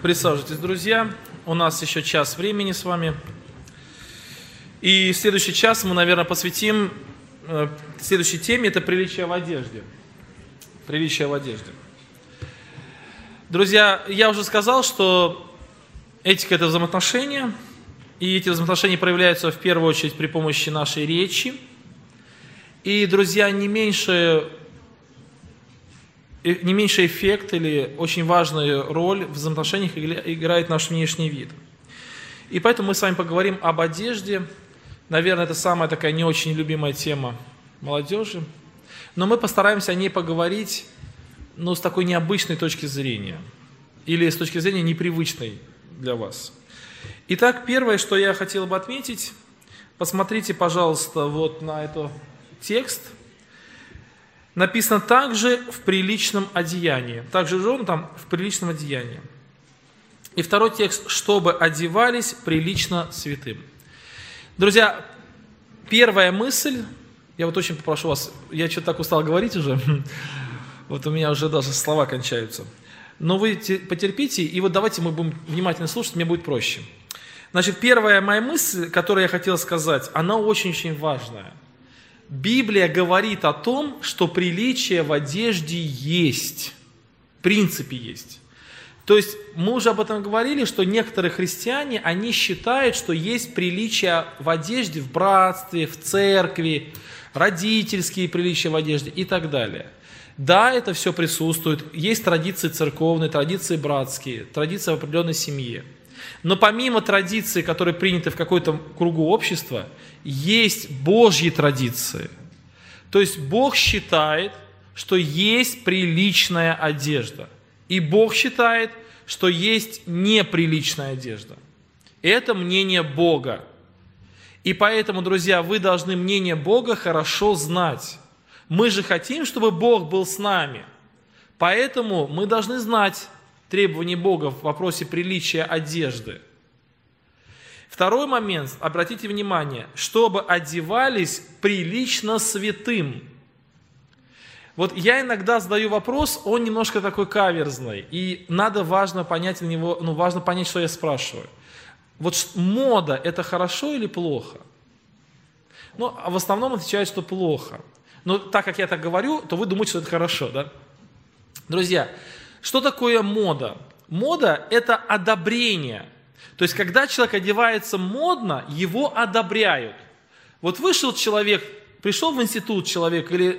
Присаживайтесь, друзья. У нас еще час времени с вами. И следующий час мы, наверное, посвятим следующей теме. Это приличие в одежде. Приличие в одежде. Друзья, я уже сказал, что этика – это взаимоотношения. И эти взаимоотношения проявляются в первую очередь при помощи нашей речи. И, друзья, не меньший эффект или очень важную роль в взаимоотношениях играет наш внешний вид. И поэтому мы с вами поговорим об одежде. Наверное, это самая такая не очень любимая тема молодежи. Но мы постараемся о ней поговорить, с такой необычной точки зрения. Или с точки зрения непривычной для вас. Итак, первое, что я хотел бы отметить, посмотрите, пожалуйста, вот на этот текст. Написано также в приличном одеянии. Также же он там в приличном одеянии. И второй текст, чтобы одевались прилично святым. Друзья, первая мысль, я вот очень попрошу вас, я что-то так устал говорить уже, вот у меня уже даже слова кончаются. Но вы потерпите, и вот давайте мы будем внимательно слушать, мне будет проще. Значит, первая моя мысль, которую я хотел сказать, она очень-очень важная. Библия говорит о том, что приличие в одежде есть, в принципе есть. То есть мы уже об этом говорили, что некоторые христиане, они считают, что есть приличие в одежде, в братстве, в церкви, родительские приличия в одежде и так далее. Да, это все присутствует, есть традиции церковные, традиции братские, традиции в определенной семье. Но помимо традиций, которые приняты в какой-то кругу общества, есть Божьи традиции. То есть Бог считает, что есть приличная одежда. И Бог считает, что есть неприличная одежда. Это мнение Бога. И поэтому, друзья, вы должны мнение Бога хорошо знать. Мы же хотим, чтобы Бог был с нами. Поэтому мы должны знать требования Бога в вопросе приличия одежды. Второй момент, обратите внимание, чтобы одевались прилично святым. Вот я иногда задаю вопрос, он немножко такой каверзный, и важно понять, что я спрашиваю. Вот мода – это хорошо или плохо? А в основном отвечают, что плохо. Но так как я так говорю, то вы думаете, что это хорошо, да? Друзья, что такое мода? Мода – это одобрение. То есть, когда человек одевается модно, его одобряют. Вот вышел человек, пришел в институт человек или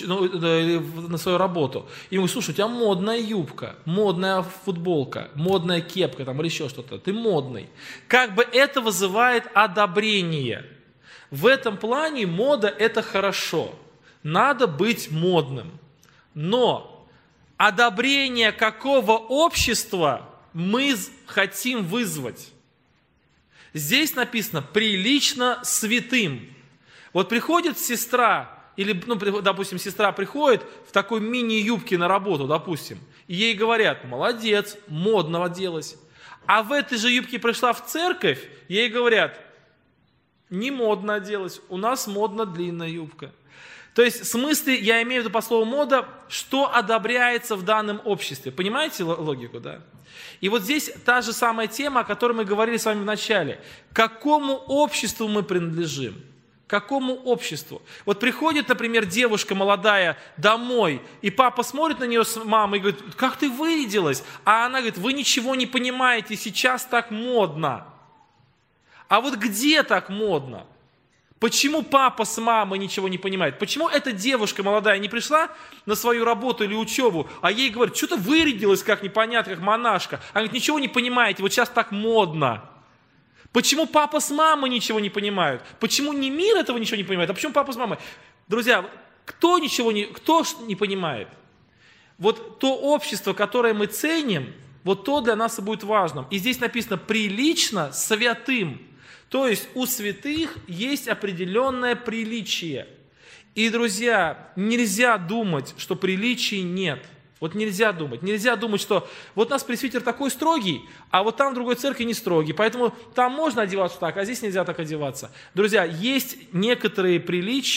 на свою работу, и ему говорят: слушай, у тебя модная юбка, модная футболка, модная кепка или еще что-то, ты модный. Как бы это вызывает одобрение. В этом плане мода – это хорошо. Надо быть модным. Но одобрение какого общества мы хотим вызвать? Здесь написано «прилично святым». Вот приходит сестра, или, допустим, сестра приходит в такой мини-юбке на работу, допустим, и ей говорят: молодец, модно оделась. А в этой же юбке пришла в церковь, ей говорят: не модно оделась, у нас модно длинная юбка. То есть, в смысле, я имею в виду по слову мода, что одобряется в данном обществе. Понимаете логику, да? И вот здесь та же самая тема, о которой мы говорили с вами в начале. К какому обществу мы принадлежим? К какому обществу? Вот приходит, например, девушка молодая домой, и папа смотрит на нее с мамой и говорит: как ты вырядилась? А она говорит: вы ничего не понимаете, сейчас так модно. А вот где так модно? Почему папа с мамой ничего не понимает? Почему эта девушка молодая не пришла на свою работу или учебу, а ей говорят: что-то вырядилась как непонятно, как монашка. Она говорит: ничего не понимаете, вот сейчас так модно. Почему папа с мамой ничего не понимают? Почему не мир этого ничего не понимает, а почему папа с мамой? Друзья, кто не понимает? Вот то общество, которое мы ценим, вот то для нас и будет важным. И здесь написано «прилично святым». То есть у святых есть определенное приличие. И, друзья, нельзя думать, что приличий нет. Вот нельзя думать. Нельзя думать, что вот у нас пресвитер такой строгий, а вот там в другой церкви не строгий. Поэтому там можно одеваться так, а здесь нельзя так одеваться. Друзья, есть некоторые приличия,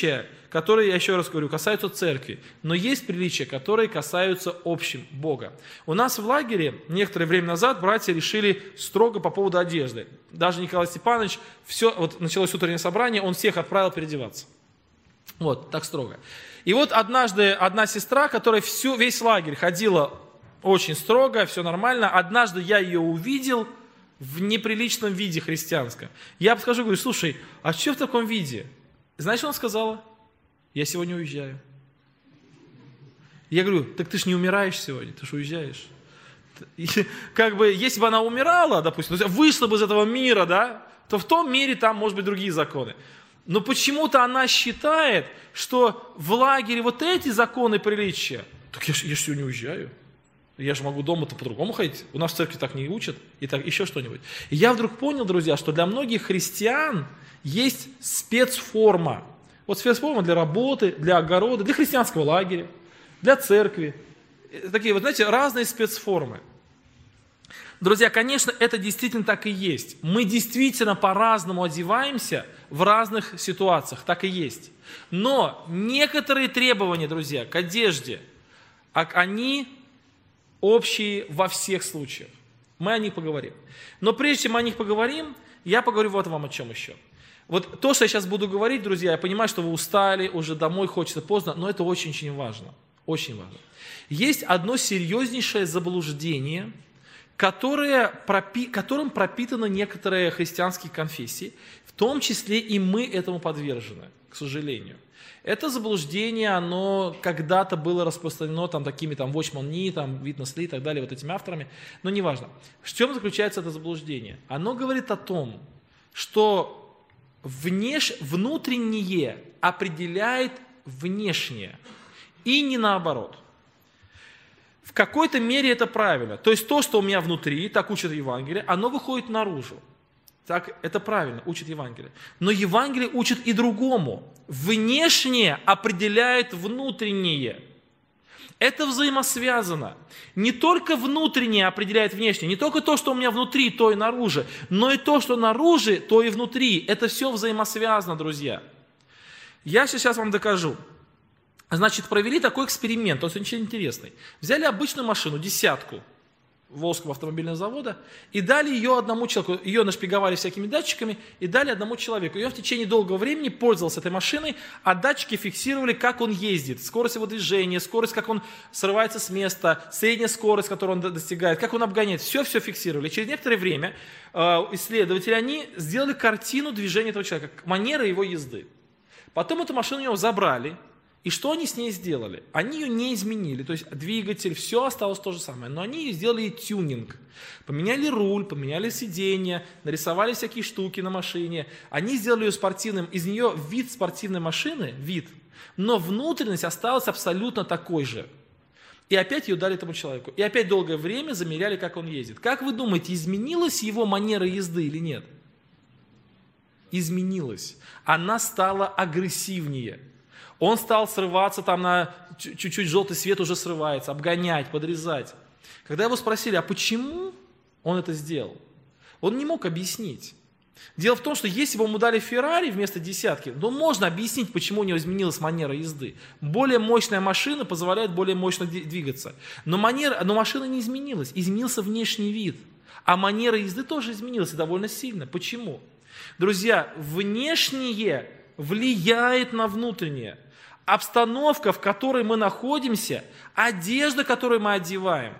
которые, я еще раз говорю, касаются церкви, но есть приличия, которые касаются общим Бога. У нас в лагере некоторое время назад братья решили строго по поводу одежды. Даже Николай Степанович, все, вот началось утреннее собрание, он всех отправил переодеваться. Вот, так строго. И вот однажды одна сестра, которая весь лагерь ходила очень строго, все нормально, однажды я ее увидел в неприличном виде христианском. Я подхожу и говорю: слушай, а что в таком виде? Знаешь, что она сказала? Я сегодня уезжаю. Я говорю: так ты ж не умираешь сегодня, ты ж уезжаешь. И, как бы, если бы она умирала, допустим, вышла бы из этого мира, да, то в том мире там, может быть, другие законы. Но почему-то она считает, что в лагере вот эти законы приличия, так я ж сегодня уезжаю. Я же могу дома-то по-другому ходить. У нас в церкви так не учат. И так еще что-нибудь. И я вдруг понял, друзья, что для многих христиан есть спецформа. Вот спецформа для работы, для огорода, для христианского лагеря, для церкви. Такие вот, знаете, разные спецформы. Друзья, конечно, это действительно так и есть. Мы действительно по-разному одеваемся в разных ситуациях. Так и есть. Но некоторые требования, друзья, к одежде, они общие во всех случаях. Мы о них поговорим. Но прежде чем мы о них поговорим, я поговорю вот вам о чем еще. Вот то, что я сейчас буду говорить, друзья, я понимаю, что вы устали, уже домой хочется поздно, но это очень-очень важно. Очень важно. Есть одно серьезнейшее заблуждение, которым пропитаны некоторые христианские конфессии, в том числе и мы этому подвержены, к сожалению. Это заблуждение, оно когда-то было распространено такими Watchman Nee, Witness Lee и так далее, вот этими авторами, но неважно. В чем заключается это заблуждение? Оно говорит о том, что внутреннее определяет внешнее, и не наоборот. В какой-то мере это правильно. То есть то, что у меня внутри, так учит Евангелие, оно выходит наружу. Так, это правильно, учит Евангелие. Но Евангелие учит и другому. Внешнее определяет внутреннее. Это взаимосвязано. Не только внутреннее определяет внешнее, не только то, что у меня внутри, то и наружу, но и то, что наружу, то и внутри. Это все взаимосвязано, друзья. Я сейчас вам докажу. Значит, провели такой эксперимент, он очень интересный. Взяли обычную машину, 10-ку, Волжского автомобильного завода, и дали ее одному человеку, ее нашпиговали всякими датчиками, и дали одному человеку. И он в течение долгого времени пользовался этой машиной, а датчики фиксировали, как он ездит, скорость его движения, скорость, как он срывается с места, средняя скорость, которую он достигает, как он обгоняет, все фиксировали. И через некоторое время исследователи, они сделали картину движения этого человека, манеры его езды. Потом эту машину у него забрали. И что они с ней сделали? Они ее не изменили, то есть двигатель, все осталось то же самое, но они сделали тюнинг. Поменяли руль, поменяли сиденье, нарисовали всякие штуки на машине. Они сделали ее спортивным, из нее вид спортивной машины, но внутренность осталась абсолютно такой же. И опять ее дали этому человеку. И опять долгое время замеряли, как он ездит. Как вы думаете, изменилась его манера езды или нет? Изменилась. Она стала агрессивнее. Он стал срываться на чуть-чуть желтый свет уже срывается, обгонять, подрезать. Когда его спросили, а почему он это сделал, он не мог объяснить. Дело в том, что если бы ему дали Феррари вместо 10-ки, то можно объяснить, почему у него изменилась манера езды. Более мощная машина позволяет более мощно двигаться. Но машина не изменилась, изменился внешний вид. А манера езды тоже изменилась и довольно сильно. Почему? Друзья, внешнее влияет на внутреннее. Обстановка, в которой мы находимся, одежда, которую мы одеваем,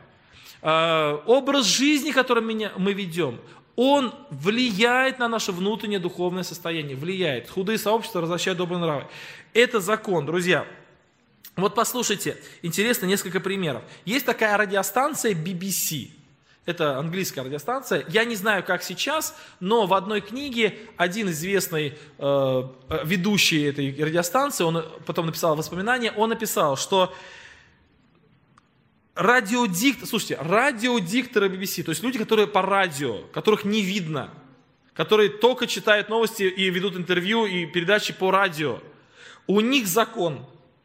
образ жизни, который мы ведем, он влияет на наше внутреннее духовное состояние. Влияет. Худые сообщества возвращают добрые нравы. Это закон, друзья. Вот послушайте, интересно, несколько примеров. Есть такая радиостанция BBC. Это английская радиостанция. Я не знаю, как сейчас, но в одной книге один известный ведущий этой радиостанции, он потом написал воспоминания, он написал, что радиодикторы BBC, то есть люди, которые по радио, которых не видно, которые только читают новости и ведут интервью и передачи по радио, у них закон.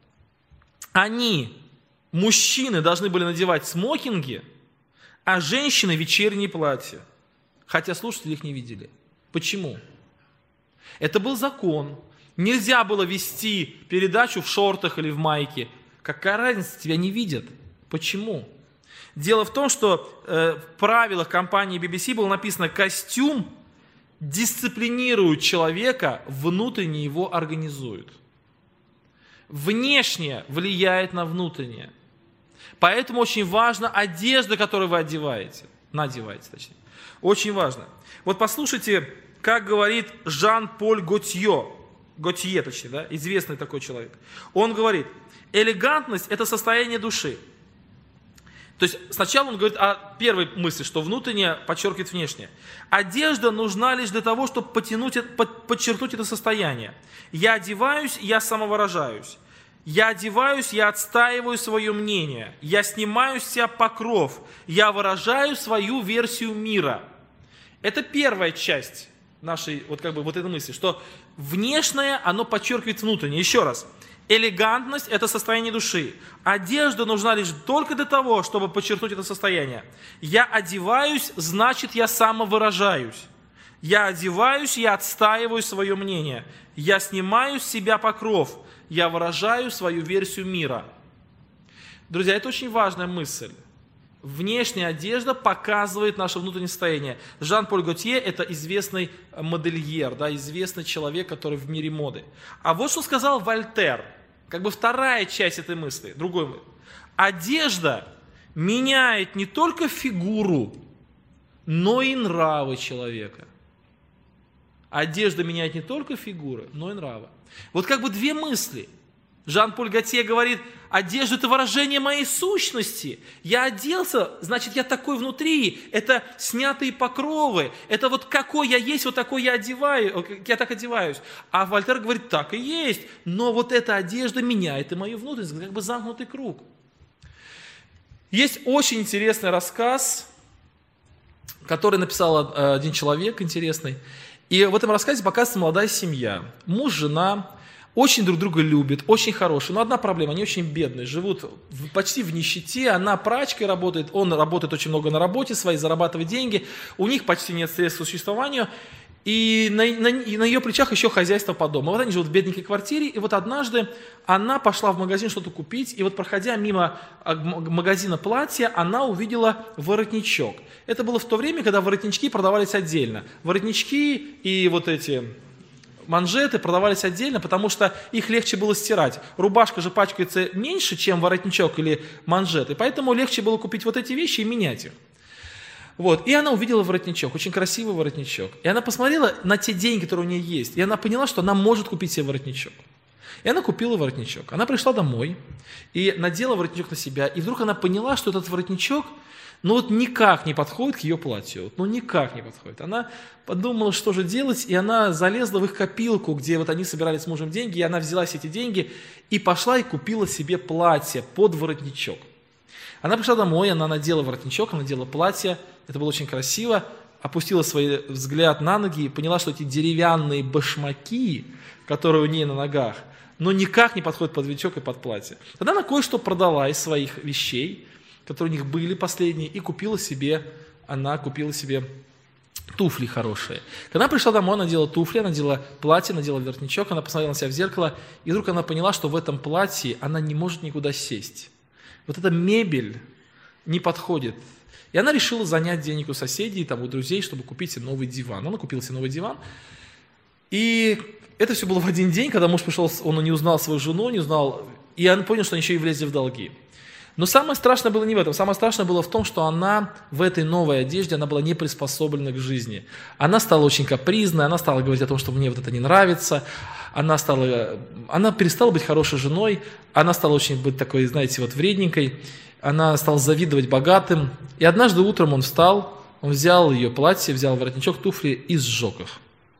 Мужчины, должны были надевать смокинги, а женщины вечерние платья, хотя слушатели их не видели. Почему? Это был закон. Нельзя было вести передачу в шортах или в майке. Какая разница, тебя не видят. Почему? Дело в том, что в правилах компании BBC было написано: костюм дисциплинирует человека, внутренне его организует. Внешнее влияет на внутреннее. Поэтому очень важна одежда, которую вы надеваете. Очень важно. Вот послушайте, как говорит Жан-Поль Готье, известный такой человек. Он говорит: элегантность – это состояние души. То есть сначала он говорит о первой мысли, что внутреннее подчеркивает внешнее. Одежда нужна лишь для того, чтобы подчеркнуть это состояние. Я одеваюсь, я самовыражаюсь. Я одеваюсь, я отстаиваю свое мнение. Я снимаю с себя покров. Я выражаю свою версию мира. Это первая часть нашей этой мысли, что внешнее, оно подчеркивает внутреннее. Еще раз. Элегантность – это состояние души. Одежда нужна лишь только для того, чтобы подчеркнуть это состояние. Я одеваюсь, значит, я самовыражаюсь. Я одеваюсь, я отстаиваю свое мнение. Я снимаю с себя покров. Я выражаю свою версию мира. Друзья, это очень важная мысль. Внешняя одежда показывает наше внутреннее состояние. Жан-Поль Готье – это известный модельер, известный человек, который в мире моды. А вот что сказал Вольтер, вторая часть этой мысли, другой мысли. Одежда меняет не только фигуру, но и нравы человека. Одежда меняет не только фигуру, но и нравы. Вот две мысли. Жан-Поль Готье говорит: одежда – это выражение моей сущности. Я оделся, значит, я такой внутри. Это снятые покровы. Это какой я есть, такой я так одеваюсь. А Вольтер говорит: так и есть. Но эта одежда меняет и мою внутренность. Замкнутый круг. Есть очень интересный рассказ, который написал один человек интересный. И в этом рассказе показывается молодая семья. Муж, жена. Очень друг друга любят, очень хорошие. Но одна проблема, они очень бедные, живут почти в нищете. Она прачкой работает, он работает очень много на работе своей, зарабатывает деньги. У них почти нет средств к существованию. И на ее плечах еще хозяйство по дому. Они живут в бедненькой квартире. И однажды она пошла в магазин что-то купить. И проходя мимо магазина платья, она увидела воротничок. Это было в то время, когда воротнички продавались отдельно. Воротнички и эти манжеты продавались отдельно, потому что их легче было стирать. Рубашка же пачкается меньше, чем воротничок или манжеты, поэтому легче было купить эти вещи и менять их. И она увидела воротничок, очень красивый воротничок. И она посмотрела на те деньги, которые у нее есть, и она поняла, что она может купить себе воротничок. И она купила воротничок. Она пришла домой и надела воротничок на себя, и вдруг она поняла, что этот воротничок никак не подходит к ее платью. Никак не подходит. Она подумала, что же делать, и она залезла в их копилку, где они собирали с мужем деньги, и она взяла все эти деньги и пошла и купила себе платье под воротничок. Она пришла домой, она надела воротничок, она надела платье, это было очень красиво, опустила свой взгляд на ноги и поняла, что эти деревянные башмаки, которые у нее на ногах, никак не подходят под воротничок и под платье. Тогда она кое-что продала из своих вещей, которые у них были последние, и купила себе туфли хорошие. Когда она пришла домой, она надела туфли, она надела платье, надела воротничок, она посмотрела на себя в зеркало, и вдруг она поняла, что в этом платье она не может никуда сесть. Эта мебель не подходит. И она решила занять денег у соседей, у друзей, чтобы купить себе новый диван. Она купила себе новый диван. И это все было в один день, когда муж пришел, он не узнал свою жену, и он понял, что они еще и влезли в долги. Но самое страшное было не в этом. Самое страшное было в том, что она в этой новой одежде, она была не приспособлена к жизни. Она стала очень капризной, она стала говорить о том, что мне это не нравится. Она перестала быть хорошей женой, она стала очень быть такой, вредненькой. Она стала завидовать богатым. И однажды утром он встал, он взял ее платье, взял воротничок, туфли и сжег их.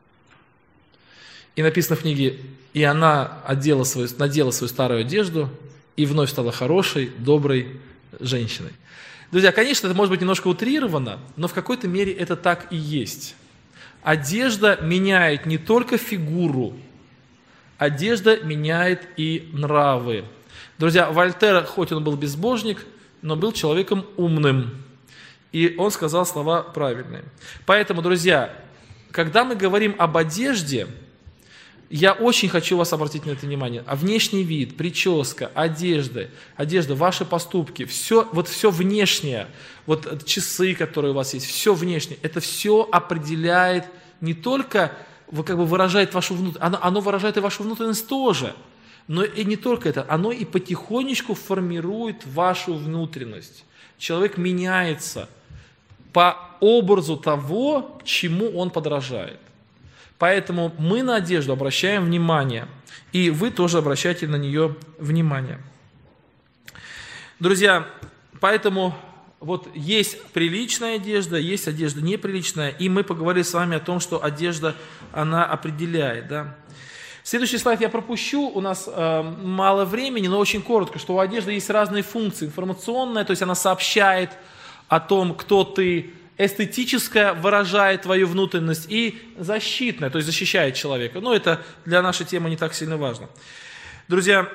И написано в книге: и она надела свою старую одежду, и вновь стала хорошей, доброй женщиной. Друзья, конечно, это может быть немножко утрировано, но в какой-то мере это так и есть. Одежда меняет не только фигуру, одежда меняет и нравы. Друзья, Вольтер, хоть он был безбожник, но был человеком умным. И он сказал слова правильные. Поэтому, друзья, когда мы говорим об одежде, я очень хочу вас обратить на это внимание. А внешний вид, прическа, одежда, ваши поступки, все, вот все внешнее, вот часы, которые у вас есть, все внешнее, это все определяет не только, как бы выражает вашу внутренность, оно выражает и вашу внутренность тоже, но и не только это, оно и потихонечку формирует вашу внутренность. Человек меняется по образу того, чему он подражает. Поэтому мы на одежду обращаем внимание, и вы тоже обращайте на нее внимание. Друзья, поэтому вот есть приличная одежда, есть одежда неприличная, и мы поговорили с вами о том, что одежда, она определяет. Да? Следующий слайд я пропущу, у нас мало времени, но очень коротко, что у одежды есть разные функции. Информационная, то есть она сообщает о том, кто ты, эстетическая, выражает твою внутренность, и защитная, то есть защищает человека. Но это для нашей темы не так сильно важно. Друзья,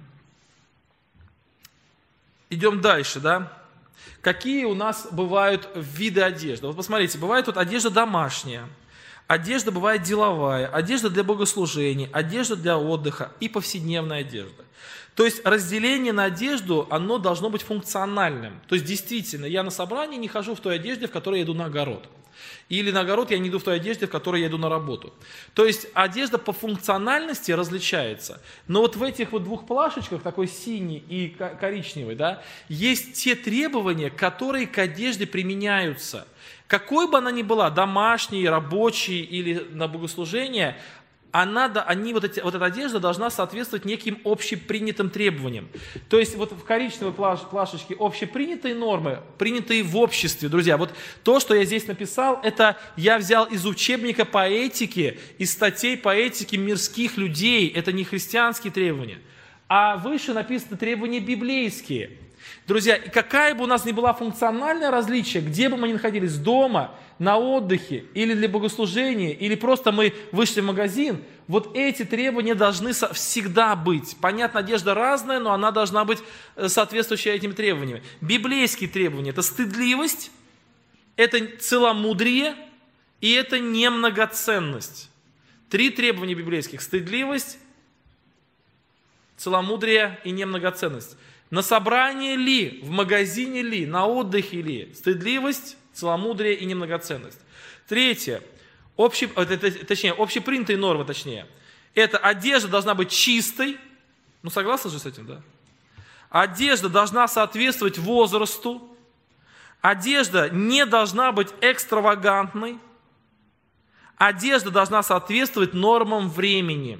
идем дальше, да? Какие у нас бывают виды одежды? Вот посмотрите, бывает вот одежда домашняя, одежда бывает деловая, одежда для богослужения, одежда для отдыха и повседневная одежда. То есть разделение на одежду, оно должно быть функциональным. То есть действительно, я на собрании не хожу в той одежде, в которой я иду на огород. Или на огород я не иду в той одежде, в которой я иду на работу. То есть одежда по функциональности различается. Но вот в этих вот двух плашечках, такой синий и коричневый, да, есть те требования, которые к одежде применяются. Какой бы она ни была, домашней, рабочей или на богослужение, вот эта одежда должна соответствовать неким общепринятым требованиям. То есть вот в коричневой плашечке общепринятые нормы, принятые в обществе. Друзья, вот то, что я здесь написал, это я взял из учебника по этике, из статей по этике мирских людей. Это не христианские требования. А выше написаны требования библейские. Друзья, какая бы у нас ни была функциональное различие, где бы мы ни находились, дома, на отдыхе, или для богослужения, или просто мы вышли в магазин, вот эти требования должны всегда быть. Понятно, одежда разная, но она должна быть соответствующая этим требованиям. Библейские требования – это стыдливость, это целомудрие и это немногоценность. 3 требования библейских – стыдливость, целомудрие и немногоценность. На собрании ли, в магазине ли, на отдыхе ли, стыдливость, целомудрие и немногоценность. 3. Общепринятые нормы, точнее. Это одежда должна быть чистой. Ну, согласны же с этим, да? Одежда должна соответствовать возрасту. Одежда не должна быть экстравагантной. Одежда должна соответствовать нормам времени.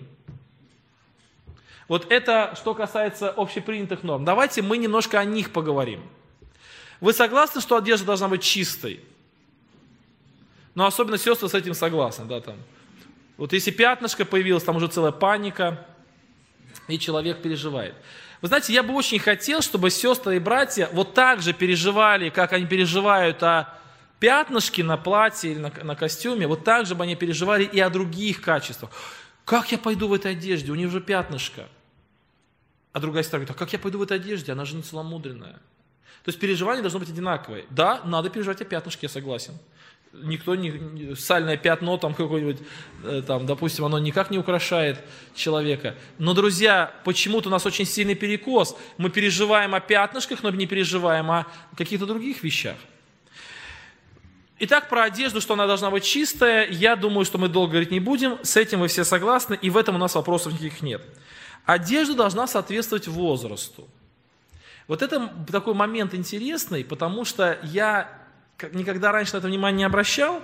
Вот это, что касается общепринятых норм. Давайте мы немножко о них поговорим. Вы согласны, что одежда должна быть чистой? Ну, особенно сестры с этим согласны. Да, там. Вот если пятнышко появилось, там уже целая паника, и человек переживает. Вы знаете, я бы очень хотел, чтобы сестры и братья вот так же переживали, как они переживают о пятнышке на платье или на костюме, вот так же бы они переживали и о других качествах. Как я пойду в этой одежде? У нее уже пятнышко. А другая сестра говорит, а как я пойду в этой одежде? Она же не целомудренная. То есть переживания должны быть одинаковые. Да, надо переживать о пятнышке, я согласен. Никто не сальное пятно, там какое-нибудь, там, допустим, оно никак не украшает человека. Но, друзья, почему-то у нас очень сильный перекос. Мы переживаем о пятнышках, но не переживаем о каких-то других вещах. Итак, про одежду, что она должна быть чистая, я думаю, что мы долго говорить не будем. С этим вы все согласны, и в этом у нас вопросов никаких нет. Одежда должна соответствовать возрасту. Вот это такой момент интересный, потому что я никогда раньше на это внимание не обращал,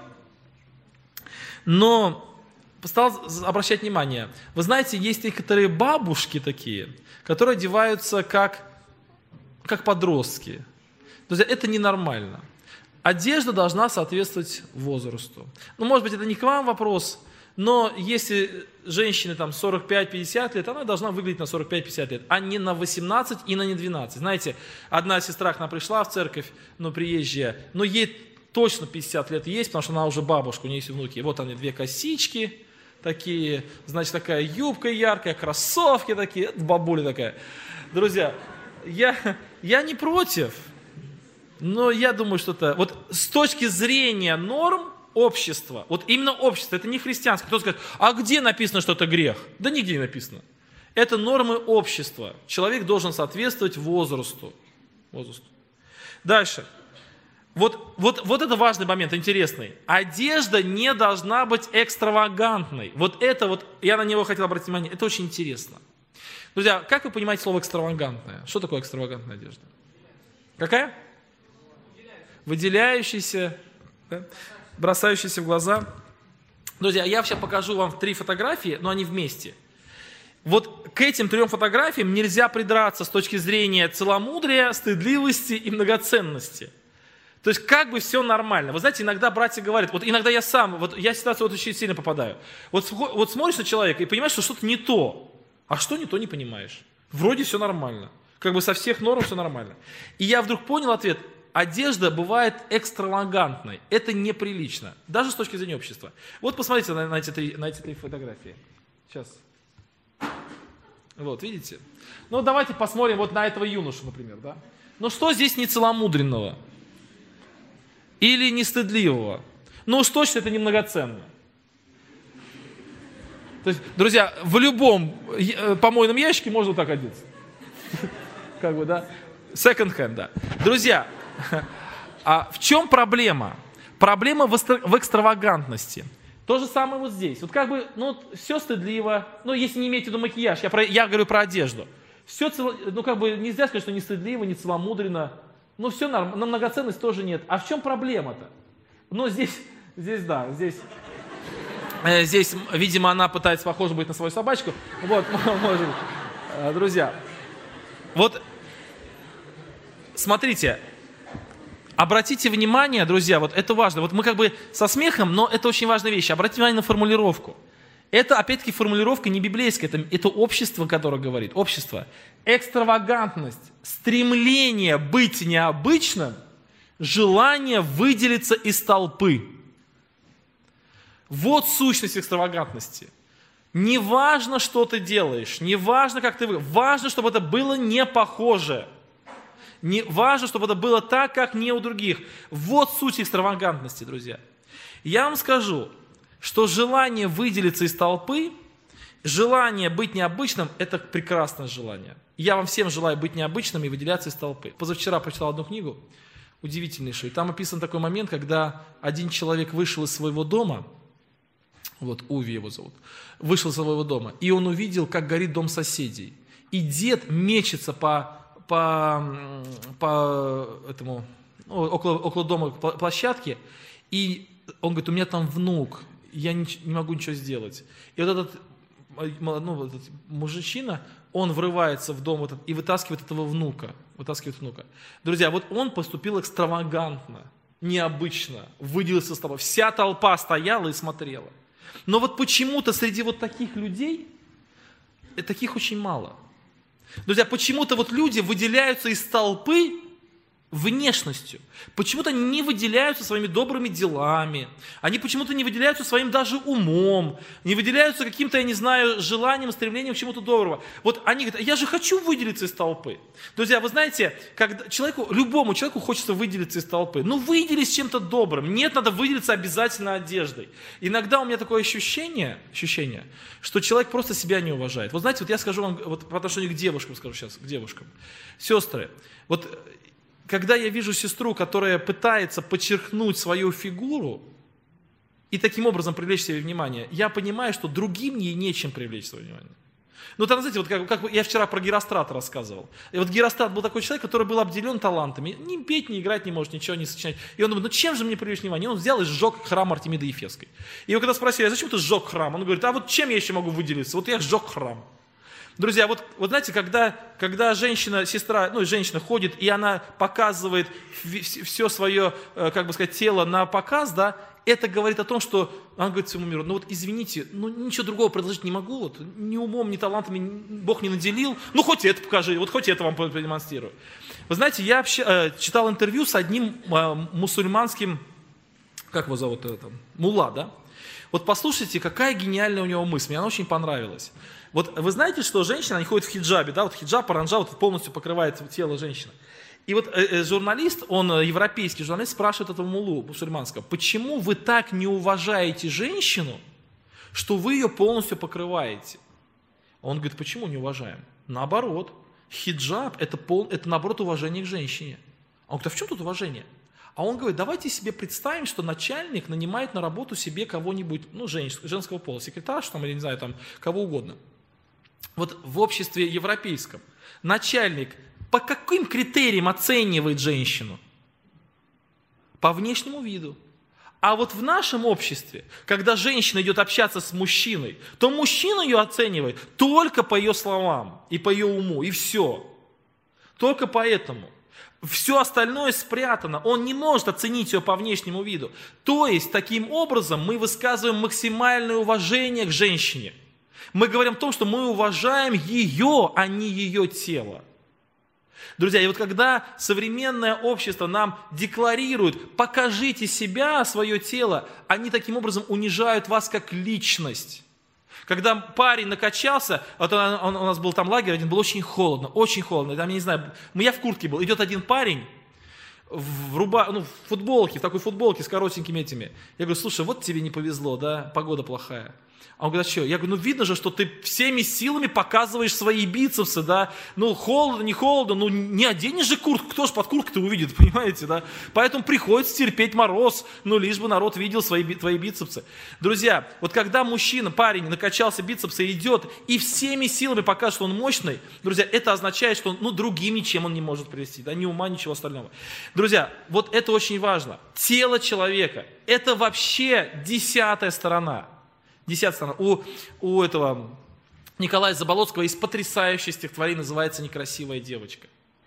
но стал обращать внимание. Вы знаете, есть некоторые бабушки такие, которые одеваются как подростки. Друзья, это ненормально. Одежда должна соответствовать возрасту. Ну, может быть, это не к вам вопрос, но если женщине там 45-50 лет, она должна выглядеть на 45-50 лет, а не на 18 и на не 12. Знаете, одна сестра к нам пришла в церковь, приезжая, но ей точно 50 лет есть, потому что она уже бабушка, у нее есть внуки. И вот они 2 косички такие, значит, такая юбка яркая, кроссовки такие, бабуля такая. Друзья, я не против. Но я думаю, что это вот с точки зрения норм, общество, вот именно общество, это не христианское. Кто скажет, а где написано, что это грех? Да нигде не написано. Это нормы общества. Человек должен соответствовать возрасту. Дальше. Вот это важный момент, интересный. Одежда не должна быть экстравагантной. Вот это вот, я на него хотел обратить внимание, это очень интересно. Друзья, как вы понимаете слово экстравагантная? Что такое экстравагантная одежда? Какая? Выделяющаяся, да? Бросающаяся в глаза. Друзья, я сейчас покажу вам 3 фотографии, но они вместе. Вот к этим 3 фотографиям нельзя придраться с точки зрения целомудрия, стыдливости и многоценности. То есть как бы все нормально. Вы знаете, иногда братья говорят, вот иногда я сам, вот я в ситуацию вот очень сильно попадаю. Вот смотришь на человека и понимаешь, что что-то не то. А что не то, не понимаешь. Вроде все нормально. Как бы со всех норм все нормально. И я вдруг понял ответ. Одежда бывает экстравагантной. Это неприлично. Даже с точки зрения общества. Вот посмотрите на эти 3 фотографии. Сейчас. Вот, видите? Ну, давайте посмотрим вот на этого юношу, например, да? Ну, что здесь нецеломудренного? Или нестыдливого? Ну, уж точно это немногоценно. То есть, друзья, в любом помойном ящике можно так одеться. Как бы, да? Second hand, да. Друзья, а в чем проблема? Проблема в экстравагантности. То же самое вот здесь. Вот как бы, ну, все стыдливо. Ну, если не имеете в виду макияж, я говорю про одежду. Все, ну, как бы, нельзя сказать, что не стыдливо, не целомудренно. Ну, все нормально, но многоценность тоже нет. А в чем проблема-то? Ну, здесь, видимо, она пытается похожа быть на свою собачку. Вот, может быть. Друзья, вот, смотрите, обратите внимание, друзья, вот это важно. Вот мы как бы со смехом, но это очень важная вещь. Обратите внимание на формулировку. Это, опять-таки, формулировка не библейская, это общество, которое говорит. Общество. Экстравагантность, стремление быть необычным, желание выделиться из толпы. Вот сущность экстравагантности. Не важно, что ты делаешь, не важно, как ты выглядишь, важно, чтобы это было не похоже. Не важно, чтобы это было так, как не у других. Вот суть экстравагантности, друзья. Я вам скажу, что желание выделиться из толпы, желание быть необычным – это прекрасное желание. Я вам всем желаю быть необычным и выделяться из толпы. Позавчера прочитал одну книгу, удивительнейшую. Там описан такой момент, когда один человек вышел из своего дома, вот Уви его зовут, вышел из своего дома, и он увидел, как горит дом соседей. И дед мечется около дома площадки, и он говорит, у меня там внук, я не могу ничего сделать. И вот этот мужчина, он врывается в дом и вытаскивает этого внука. Друзья, вот он поступил экстравагантно, необычно, выделился из толпы. Вся толпа стояла и смотрела. Но вот почему-то среди вот таких людей, таких очень мало. Друзья, почему-то вот люди выделяются из толпы внешностью. Почему-то они не выделяются своими добрыми делами. Они почему-то не выделяются своим даже умом. Не выделяются каким-то, я не знаю, желанием, стремлением к чему-то доброго. Вот они говорят, я же хочу выделиться из толпы. Друзья, вы знаете, когда любому человеку хочется выделиться из толпы. Ну, выделись чем-то добрым. Нет, надо выделиться обязательно одеждой. Иногда у меня такое ощущение, что человек просто себя не уважает. Вот знаете, вот я скажу вам, вот по отношению к девушкам, скажу сейчас, к девушкам. Сестры, вот когда я вижу сестру, которая пытается подчеркнуть свою фигуру и таким образом привлечь себе внимание, я понимаю, что другим ей нечем привлечь свое внимание. Ну, там, знаете, вот как я вчера про Герострата рассказывал. И вот Герострат был такой человек, который был обделен талантами. Ни петь, ни играть не может, ничего не сочинять. И он думает, ну чем же мне привлечь внимание? И он взял и сжег храм Артемиды Ефесской. И его когда спросили, а зачем ты сжег храм? Он говорит, а вот чем я еще могу выделиться? Вот я сжег храм. Друзья, вот знаете, когда женщина ходит, и она показывает все свое, как бы сказать, тело на показ, да, это говорит о том, что она говорит всему миру, ну вот извините, ну ничего другого предложить не могу, вот, ни умом, ни талантами Бог не наделил, ну хоть это покажи, вот хоть это вам продемонстрирую. Вы знаете, я читал интервью с одним мусульманским, как его зовут, мулла, да? Вот послушайте, какая гениальная у него мысль, мне она очень понравилась. Вот вы знаете, что женщина, они ходят в хиджабе, да, вот хиджаб, паранджа, вот полностью покрывает тело женщины. И вот журналист, он европейский журналист, спрашивает этого муллу мусульманского: почему вы так не уважаете женщину, что вы ее полностью покрываете? Он говорит: почему не уважаем? Наоборот, хиджаб это наоборот уважение к женщине. Он говорит: а в чем тут уважение? А он говорит: давайте себе представим, что начальник нанимает на работу себе кого-нибудь, женского пола, секретаршу там, или не знаю, там, кого угодно. Вот в обществе европейском начальник по каким критериям оценивает женщину? По внешнему виду. А вот в нашем обществе, когда женщина идет общаться с мужчиной, то мужчина ее оценивает только по ее словам и по ее уму, и все. Только поэтому. Все остальное спрятано. Он не может оценить ее по внешнему виду. То есть, таким образом, мы высказываем максимальное уважение к женщине. Мы говорим о том, что мы уважаем ее, а не ее тело. Друзья, и вот когда современное общество нам декларирует: покажите себя, свое тело, они таким образом унижают вас как личность. Когда парень накачался, вот у нас был там лагерь один, было очень холодно, там, я не знаю, я в куртке был, идет один парень в футболке, в такой футболке с коротенькими этими. Я говорю: слушай, вот тебе не повезло, да, погода плохая. А он говорит: а что? Я говорю: видно же, что ты всеми силами показываешь свои бицепсы, да, холодно, не холодно, не оденешь же куртку, кто же под курткой-то увидит, понимаете, да, поэтому приходится терпеть мороз, лишь бы народ видел твои бицепсы. Друзья, вот когда парень накачался бицепсы, идет и всеми силами покажет, что он мощный, друзья, это означает, что другим ничем он не может привести, да, ни ума, ничего остального. Друзья, вот это очень важно. Тело человека – это вообще 10-я сторона. 10-я сторона. У этого Николая Заболоцкого есть потрясающее стихотворение, называется «Некрасивая девочка».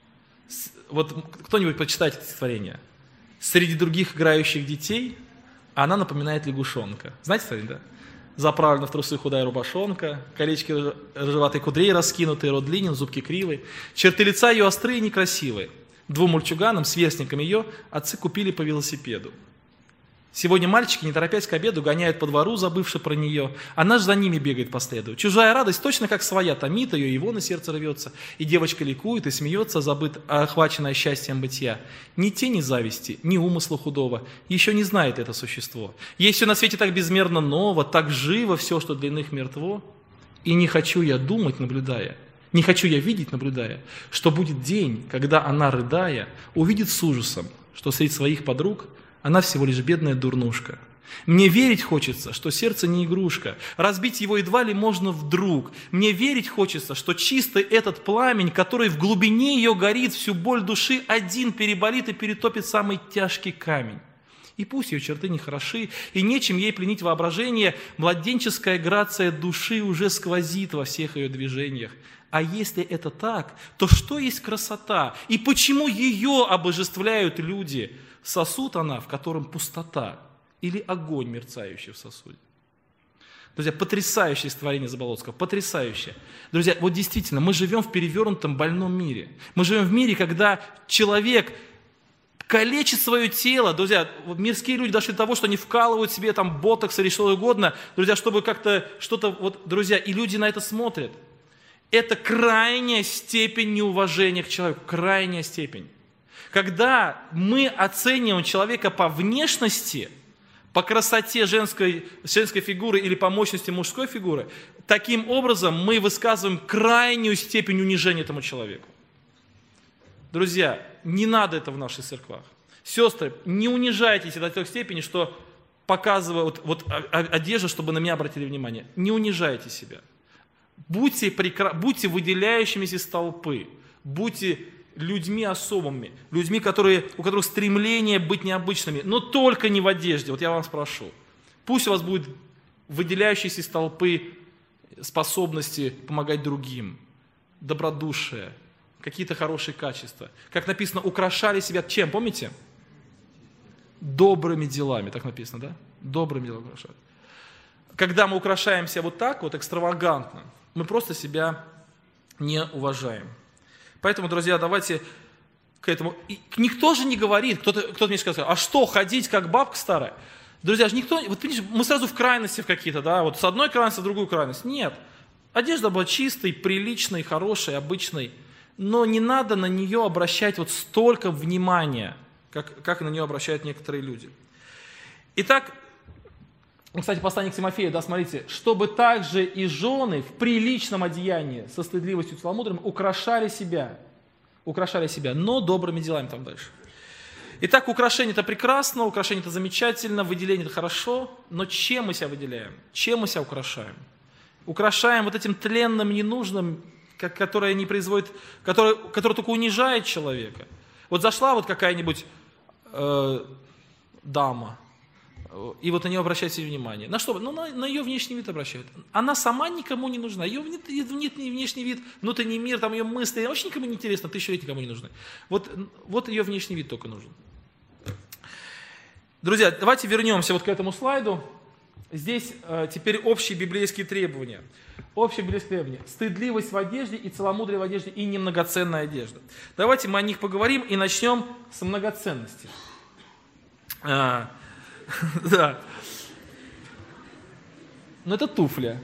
Вот кто-нибудь прочитает это стихотворение. Среди других играющих детей она напоминает лягушонка. Знаете стихотворение, да? Заправлена в трусы худая рубашонка, колечки рыжеватой кудрей раскинутые, рот длинен, зубки кривые, черты лица ее острые и некрасивые. 2 мальчуганам, сверстникам ее, отцы купили по велосипеду. Сегодня мальчики, не торопясь к обеду, гоняют по двору, забывши про нее. Она же за ними бегает по следу. Чужая радость, точно как своя, томит ее, его на сердце рвется. И девочка ликует и смеется, охваченная счастьем бытия. Ни тени зависти, ни умысла худого. Еще не знает это существо. Есть все на свете так безмерно ново, так живо все, что для иных мертво. И не хочу я думать, наблюдая, не хочу я видеть, наблюдая, что будет день, когда она, рыдая, увидит с ужасом, что среди своих подруг она всего лишь бедная дурнушка. Мне верить хочется, что сердце не игрушка, разбить его едва ли можно вдруг. Мне верить хочется, что чистый этот пламень, который в глубине ее горит, всю боль души один переболит и перетопит самый тяжкий камень. И пусть ее черты не хороши, и нечем ей пленить воображение, младенческая грация души уже сквозит во всех ее движениях. А если это так, то что есть красота? И почему ее обожествляют люди? Сосуд она, в котором пустота, или огонь, мерцающий в сосуде? Друзья, потрясающее стихотворение Заболоцкого, потрясающее. Друзья, вот действительно, мы живем в перевернутом больном мире. Мы живем в мире, когда человек калечит свое тело. Друзья, вот мирские люди дошли до того, что они вкалывают себе там ботокс или что угодно, друзья, чтобы как-то что-то, друзья, и люди на это смотрят. Это крайняя степень неуважения к человеку, крайняя степень. Когда мы оцениваем человека по внешности, по красоте женской фигуры или по мощности мужской фигуры, таким образом мы высказываем крайнюю степень унижения этому человеку. Друзья, не надо это в наших церквах. Сестры, не унижайтесь до той степени, что показывая одежду, чтобы на меня обратили внимание. Не унижайте себя. Будьте выделяющимися из толпы. Будьте людьми особыми, людьми, у которых стремление быть необычными, но только не в одежде. Вот я вам спрошу. Пусть у вас будет выделяющиеся из толпы способности помогать другим, добродушие, какие-то хорошие качества. Как написано, украшали себя чем, помните? Добрыми делами, так написано, да? Добрыми делами украшают. Когда мы украшаемся вот так, вот экстравагантно, мы просто себя не уважаем. Поэтому, друзья, давайте к этому. И никто же не говорит, кто-то мне сказал: а что, ходить как бабка старая? Друзья, же никто, вот видишь, мы сразу в крайности в какие-то, да, вот с одной крайности в другую крайность. Нет, одежда была чистой, приличной, хорошей, обычной. но не надо на нее обращать вот столько внимания, как на нее обращают некоторые люди. Итак, кстати, послание к Тимофею, да, смотрите, чтобы также и жены в приличном одеянии со стыдливостью и целомудрием украшали себя, но добрыми делами там дальше. Итак, украшение это прекрасно, украшение это замечательно, выделение это хорошо, но чем мы себя выделяем? Чем мы себя украшаем? Украшаем вот этим тленным, ненужным, которое не производит, которое только унижает человека. Вот зашла вот какая-нибудь дама, и вот на нее обращают все внимание. На что? Ну, на ее внешний вид обращают. Она сама никому не нужна. Ее внешний вид, внутренний мир, там ее мысли, вообще никому не интересно, 1000 лет никому не нужны. Вот ее внешний вид только нужен. Друзья, давайте вернемся вот к этому слайду. Здесь теперь общие библейские требования. Общие библейские требования. Стыдливость в одежде и целомудрие в одежде и немногоценная одежда. Давайте мы о них поговорим и начнем с многоценности. Да. Но это туфля.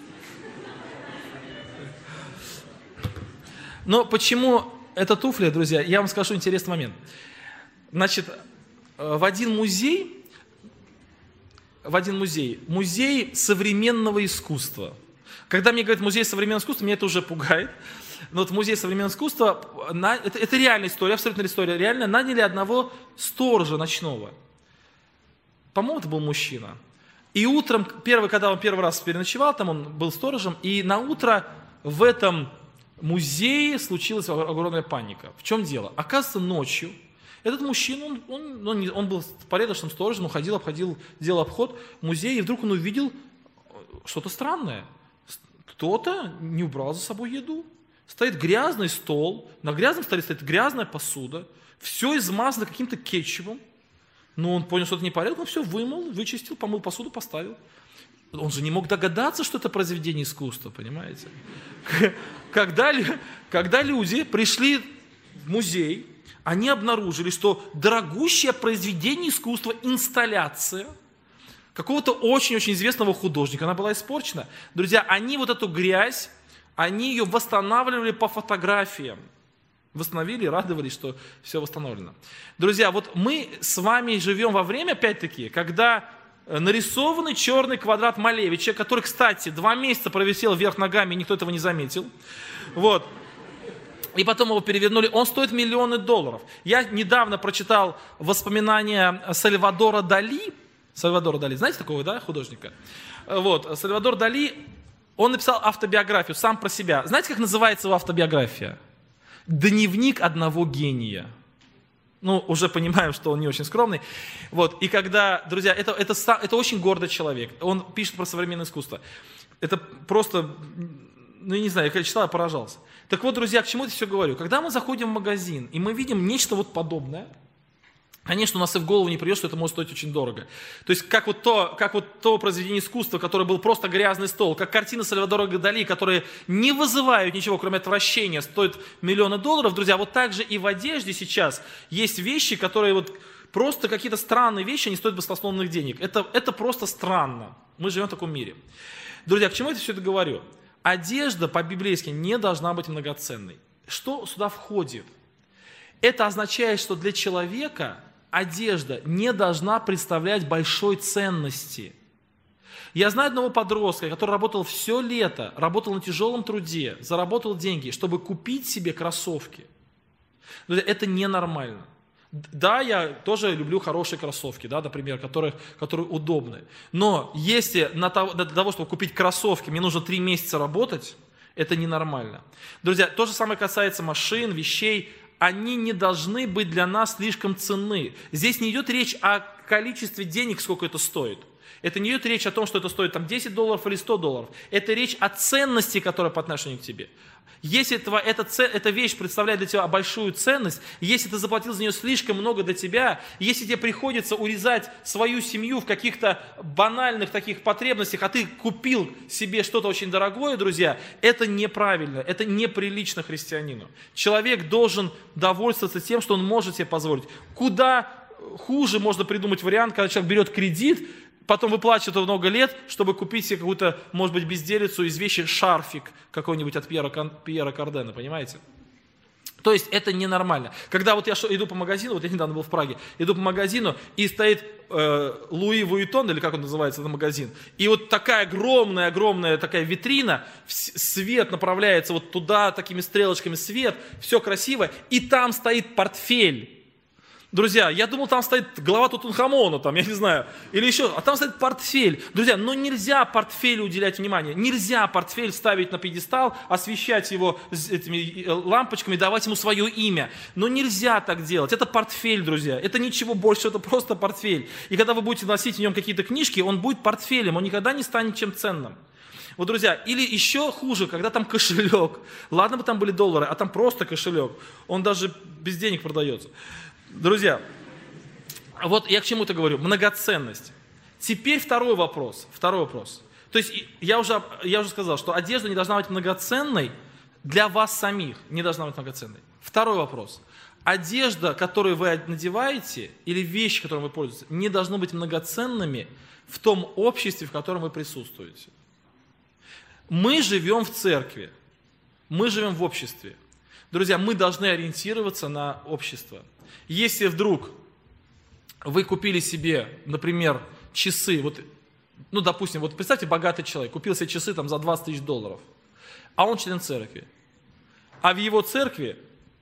Но почему это туфля, друзья? Я вам скажу интересный момент. Значит, в один музей современного искусства. Когда мне говорят музей современного искусства, меня это уже пугает. Но вот музей современного искусства, это реальная история, абсолютно история реальная, наняли одного сторожа ночного. По-моему, это был мужчина. И утром, когда он первый раз переночевал, там он был сторожем, и на утро в этом музее случилась огромная паника. В чем дело? Оказывается, ночью этот мужчина, он был порядочным сторожем, он обходил, делал обход музея, и вдруг он увидел что-то странное. Кто-то не убрал за собой еду. Стоит грязный стол, на грязном столе стоит грязная посуда, все измазано каким-то кетчупом. Но он понял, что это непорядок, он все вымыл, вычистил, помыл посуду, поставил. Он же не мог догадаться, что это произведение искусства, понимаете? Когда люди пришли в музей, они обнаружили, что дорогущее произведение искусства, инсталляция какого-то очень-очень известного художника, она была испорчена. Друзья, они вот эту грязь, они ее восстанавливали по фотографиям. Восстановили, радовались, что все восстановлено. Друзья, вот мы с вами живем во время, опять-таки, когда нарисованный черный квадрат Малевича, который, кстати, 2 месяца провисел вверх ногами, и никто этого не заметил. Вот. И потом его перевернули. Он стоит миллионы долларов. Я недавно прочитал воспоминания Сальвадора Дали. Сальвадора Дали, знаете такого, да, художника? Вот. Сальвадор Дали, он написал автобиографию сам про себя. Знаете, как называется его автобиография? «Дневник одного гения». Ну, уже понимаем, что он не очень скромный. Вот. И когда, друзья, это очень гордый человек. Он пишет про современное искусство. Это просто, ну, я не знаю, я когда читал, я поражался. Так вот, друзья, к чему я все говорю? Когда мы заходим в магазин, и мы видим нечто вот подобное, конечно, у нас и в голову не придет, что это может стоить очень дорого. То есть, как вот то произведение искусства, которое был просто грязный стол, как картины Сальвадора Дали, которые не вызывают ничего, кроме отвращения, стоят миллионы долларов, друзья, вот так же и в одежде сейчас есть вещи, которые вот просто какие-то странные вещи, они стоят баснословных денег. Это просто странно. Мы живем в таком мире. Друзья, к чему я все это говорю? Одежда по-библейски не должна быть многоценной. Что сюда входит? Это означает, что для человека одежда не должна представлять большой ценности. Я знаю одного подростка, который работал все лето, работал на тяжелом труде, заработал деньги, чтобы купить себе кроссовки. Это ненормально. Да, я тоже люблю хорошие кроссовки, да, например, которые удобны. Но если для того, чтобы купить кроссовки, мне нужно 3 месяца работать, это ненормально. Друзья, то же самое касается машин, вещей. Они не должны быть для нас слишком ценны. Здесь не идет речь о количестве денег, сколько это стоит. Это не идет речь о том, что это стоит там, $10 или $100. Это речь о ценности, которая по отношению к тебе. Если эта вещь представляет для тебя большую ценность, если ты заплатил за нее слишком много для тебя, если тебе приходится урезать свою семью в каких-то банальных таких потребностях, а ты купил себе что-то очень дорогое, друзья, это неправильно, это неприлично христианину. Человек должен довольствоваться тем, что он может себе позволить. Куда хуже можно придумать вариант, когда человек берет кредит, потом выплачивает его много лет, чтобы купить себе какую-то, может быть, безделицу из вещи, шарфик какой-нибудь от Пьера Кардена, понимаете? То есть это ненормально. Когда вот я иду по магазину, вот я недавно был в Праге, иду по магазину, и стоит Луи Вуиттон, или как он называется, этот магазин, и вот такая огромная такая витрина, свет направляется вот туда, такими стрелочками свет, все красиво, и там стоит портфель. Друзья, я думал, там стоит глава Тутанхамона, там, я не знаю, или еще, а там стоит портфель. Друзья, но нельзя портфелю уделять внимание, нельзя портфель ставить на пьедестал, освещать его этими лампочками, давать ему свое имя. Но нельзя так делать, это портфель, друзья, это ничего больше, это просто портфель. И когда вы будете носить в нем какие-то книжки, он будет портфелем, он никогда не станет чем ценным. Вот, друзья, или еще хуже, когда там кошелек. Ладно бы там были доллары, а там просто кошелек, он даже без денег продается. Друзья, вот я к чему-то говорю, многоценность. Теперь второй вопрос. То есть я уже сказал, что одежда не должна быть многоценной для вас самих, не должна быть многоценной. Второй вопрос. Одежда, которую вы надеваете, или вещи, которыми вы пользуетесь, не должны быть многоценными в том обществе, в котором вы присутствуете. Мы живем в церкви, мы живем в обществе. Друзья, мы должны ориентироваться на общество. Если вдруг вы купили себе, например, часы, допустим, представьте, богатый человек, купил себе часы там за 20 тысяч долларов, а он член церкви. А в его церкви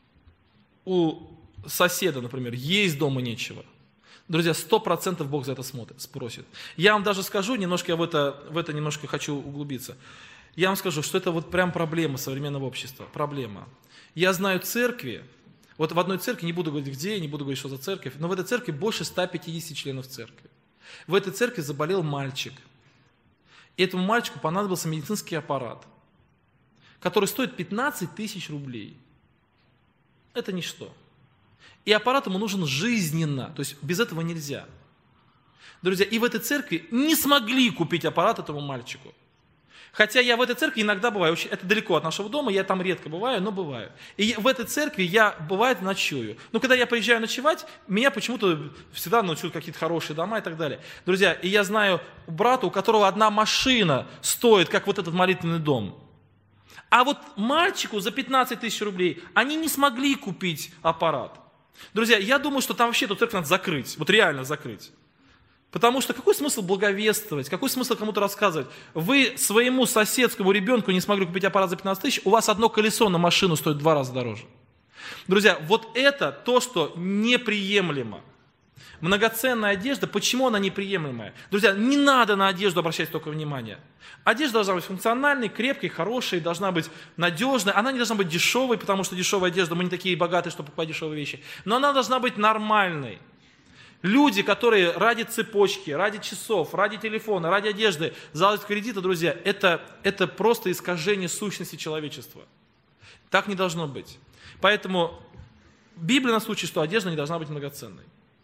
у соседа, например, есть дома нечего. Друзья, 100% Бог за это спросит. Я вам даже скажу, немножко я в это немножко хочу углубиться. Я вам скажу, что это вот прям проблема современного общества, проблема. Я знаю церкви, вот в одной церкви, не буду говорить где, не буду говорить, что за церковь, но в этой церкви больше 150 членов церкви. В этой церкви заболел мальчик. И этому мальчику понадобился медицинский аппарат, который стоит 15 тысяч рублей. Это ничто. И аппарат ему нужен жизненно, то есть без этого нельзя. Друзья, и в этой церкви не смогли купить аппарат этому мальчику. Хотя я в этой церкви иногда бываю, это далеко от нашего дома, я там редко бываю, но бываю. И в этой церкви я, бывает, ночую. Но когда я приезжаю ночевать, меня почему-то всегда ночуют какие-то хорошие дома и так далее. Друзья, и я знаю брата, у которого одна машина стоит, как вот этот молитвенный дом. А вот мальчику за 15 тысяч рублей они не смогли купить аппарат. Друзья, я думаю, что там вообще эту церковь надо закрыть, вот реально закрыть. Потому что какой смысл благовествовать, какой смысл кому-то рассказывать? Вы своему соседскому ребенку не смогли купить аппарат за 15 тысяч, у вас одно колесо на машину стоит в 2 раза дороже. Друзья, вот это то, что неприемлемо. Многоценная одежда, почему она неприемлемая? Друзья, не надо на одежду обращать столько внимания. Одежда должна быть функциональной, крепкой, хорошей, должна быть надежной. Она не должна быть дешевой, потому что дешевая одежда, мы не такие богатые, чтобы покупать дешевые вещи. Но она должна быть нормальной. Люди, которые ради цепочки, ради часов, ради телефона, ради одежды залазят в кредиты, друзья, это просто искажение сущности человечества. Так не должно быть. Поэтому Библия нас учит, что одежда не должна быть многоценной.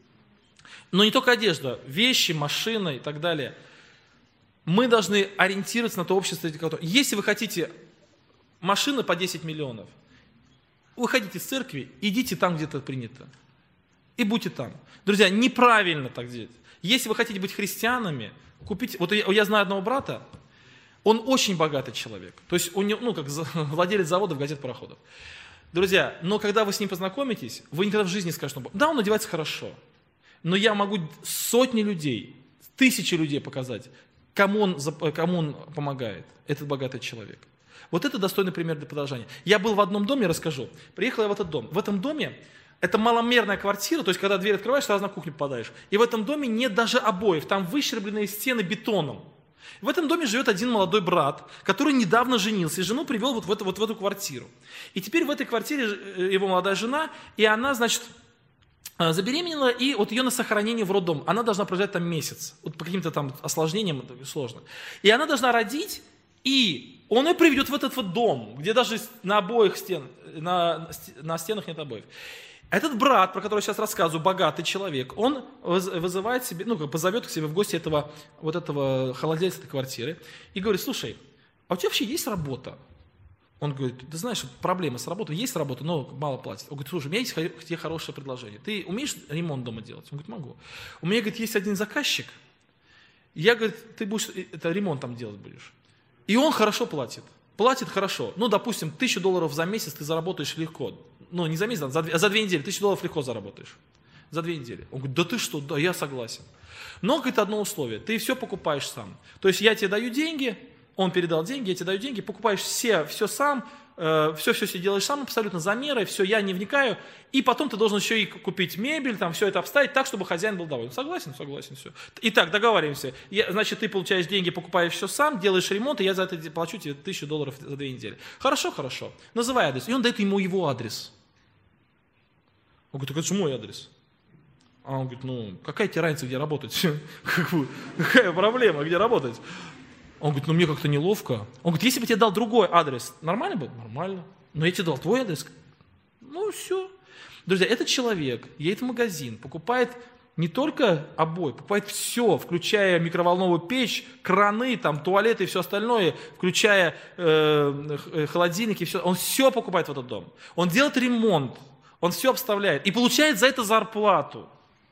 Но не только одежда, вещи, машины и так далее. Мы должны ориентироваться на то общество, если вы хотите машины по 10 миллионов, выходите из церкви, идите там, где это принято. И будьте там. Друзья, неправильно так делать. Если вы хотите быть христианами, купите... Вот я знаю одного брата, он очень богатый человек. То есть у него, как владелец заводов, газет, пароходов. Друзья, но когда вы с ним познакомитесь, вы никогда в жизни не скажете, да, он одевается хорошо. Но я могу сотни людей, тысячи людей показать, кому он помогает, этот богатый человек. Вот это достойный пример для подражания. Я был в одном доме, расскажу. Приехал я в этот дом. В этом доме это маломерная квартира, то есть когда дверь открываешь, сразу на кухню попадаешь. И в этом доме нет даже обоев, там выщербленные стены бетоном. В этом доме живет один молодой брат, который недавно женился, и жену привел вот в эту квартиру. И теперь в этой квартире его молодая жена, и она, значит, забеременела, и вот ее на сохранение в роддом. Она должна прожить там месяц, вот по каким-то там осложнениям сложно. И она должна родить, и он ее приведет в этот вот дом, где даже на обоих на стенах нет обоев. Этот брат, про которого я сейчас рассказываю, богатый человек, он вызывает себе, позовет к себе в гости этого холодильца этой квартиры и говорит, слушай, а у тебя вообще есть работа? Он говорит, ты знаешь, проблема с работой, есть работа, но мало платят. Он говорит, слушай, у меня есть к тебе хорошее предложение. Ты умеешь ремонт дома делать? Он говорит, могу. У меня, говорит, есть один заказчик, я, говорит, ты будешь ремонт там делать будешь. И он хорошо платит. Платит хорошо. Допустим, $1000 за месяц ты заработаешь легко. ну не за месяц, а за 2 недели, $1000 легко заработаешь. За 2 недели. Он говорит, да ты что, да, я согласен. Но, говорит, одно условие, ты все покупаешь сам. То есть я тебе даю деньги, он передал деньги, я тебе даю деньги, покупаешь все сам, все делаешь сам, абсолютно замеры, все, я не вникаю, и потом ты должен еще и купить мебель, там все это обставить так, чтобы хозяин был доволен. Согласен, все. Итак, договариваемся. Значит, ты получаешь деньги, покупаешь все сам, делаешь ремонт, и я за это плачу тебе $1000 за 2 недели. Хорошо. Называй адрес. И он дает ему его адрес. Он говорит, так это же мой адрес. А он говорит, ну, какая тебе разница, где работать? Какая проблема, где работать? Он говорит, ну мне как-то неловко. Он говорит, если бы я тебе дал другой адрес, нормально бы? Нормально. Но я тебе дал твой адрес. Ну все. Друзья, этот человек едет в магазин, покупает не только обои, покупает все, включая микроволновую печь, краны, там, туалеты и все остальное, включая холодильники, все. Он все покупает в этот дом. Он делает ремонт, он все обставляет и получает за это зарплату.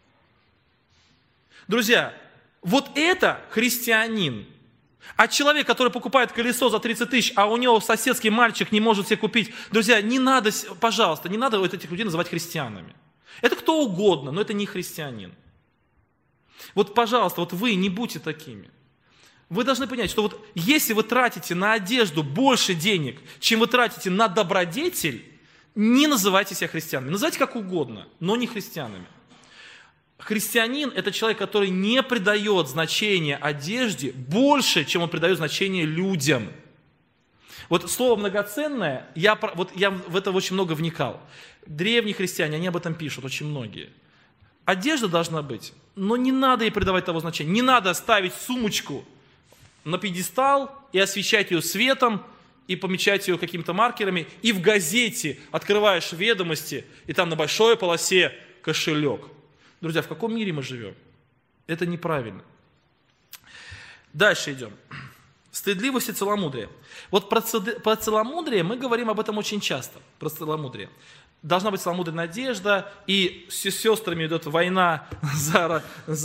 Друзья, вот это христианин. А человек, который покупает колесо за 30 000, а у него соседский мальчик не может себе купить. Друзья, не надо, пожалуйста, не надо вот этих людей называть христианами. Это кто угодно, но это не христианин. Вот, пожалуйста, вот вы не будьте такими. Вы должны понять, что вот если вы тратите на одежду больше денег, чем вы тратите на добродетель, не называйте себя христианами. Называйте как угодно, но не христианами. Христианин – это человек, который не придает значения одежде больше, чем он придает значение людям. Вот слово «многоценное», я в это очень много вникал. Древние христиане, они об этом пишут, очень многие. Одежда должна быть, но не надо ей придавать того значения. Не надо ставить сумочку на пьедестал и освещать ее светом, и помечать ее какими-то маркерами, и в газете открываешь ведомости, и там на большой полосе кошелек. Друзья, в каком мире мы живем? Это неправильно. Дальше идем. Стыдливость и целомудрие. Вот про целомудрие мы говорим об этом очень часто. Про целомудрие. Должна быть целомудренная одежда, и с сестрами идет война за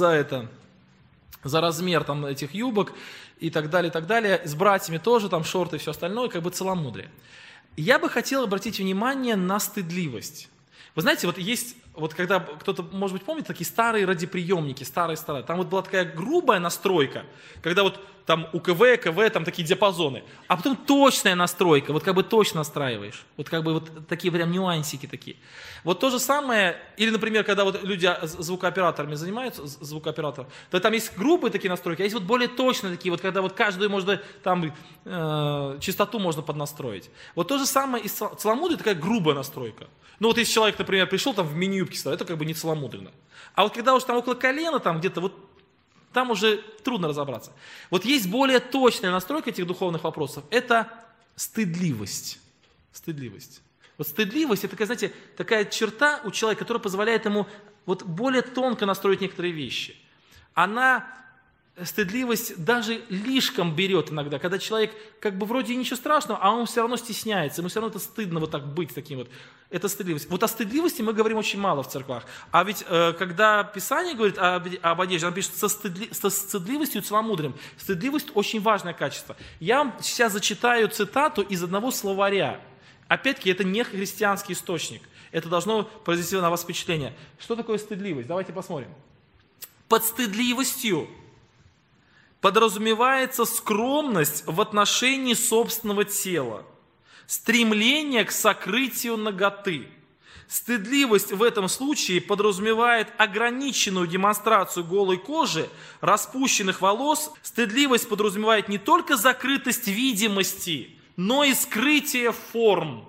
размер там, этих юбок и так далее, и так далее. С братьями тоже, там шорты и все остальное, как бы целомудрие. Я бы хотел обратить внимание на стыдливость. Вы знаете, вот есть, вот когда кто-то, может быть, помнит, такие старые радиоприемники, старые, там вот была такая грубая настройка, когда вот там УКВ, КВ, там такие диапазоны, а потом точная настройка, вот как бы точно настраиваешь, вот как бы вот такие прям нюансики такие. Вот то же самое, или, например, когда вот люди звукооператорами занимаются, то там есть грубые такие настройки, а есть вот более точные такие, вот когда вот каждую можно, там, частоту можно поднастроить. Вот то же самое и с целомудрием, такая грубая настройка. Ну вот если человек, например, пришел там в мини-юбке, это как бы не целомудренно. А вот когда уж там около колена, там где-то вот, там уже трудно разобраться. Вот есть более точная настройка этих духовных вопросов, это стыдливость. Стыдливость. Вот стыдливость, это такая, знаете, такая черта у человека, которая позволяет ему вот более тонко настроить некоторые вещи. Стыдливость даже лишком берет иногда, когда человек как бы вроде и ничего страшного, а он все равно стесняется, ему все равно это стыдно вот так быть таким вот. Это стыдливость. Вот о стыдливости мы говорим очень мало в церквах. А ведь когда Писание говорит об одежде, оно пишет со стыдливостью и целомудрием. Стыдливость очень важное качество. Я вам сейчас зачитаю цитату из одного словаря. Опять-таки, это не христианский источник. Это должно произвести на вас впечатление. Что такое стыдливость? Давайте посмотрим. Под стыдливостью подразумевается скромность в отношении собственного тела, стремление к сокрытию наготы. Стыдливость в этом случае подразумевает ограниченную демонстрацию голой кожи, распущенных волос. Стыдливость подразумевает не только закрытость видимости, но и скрытие форм.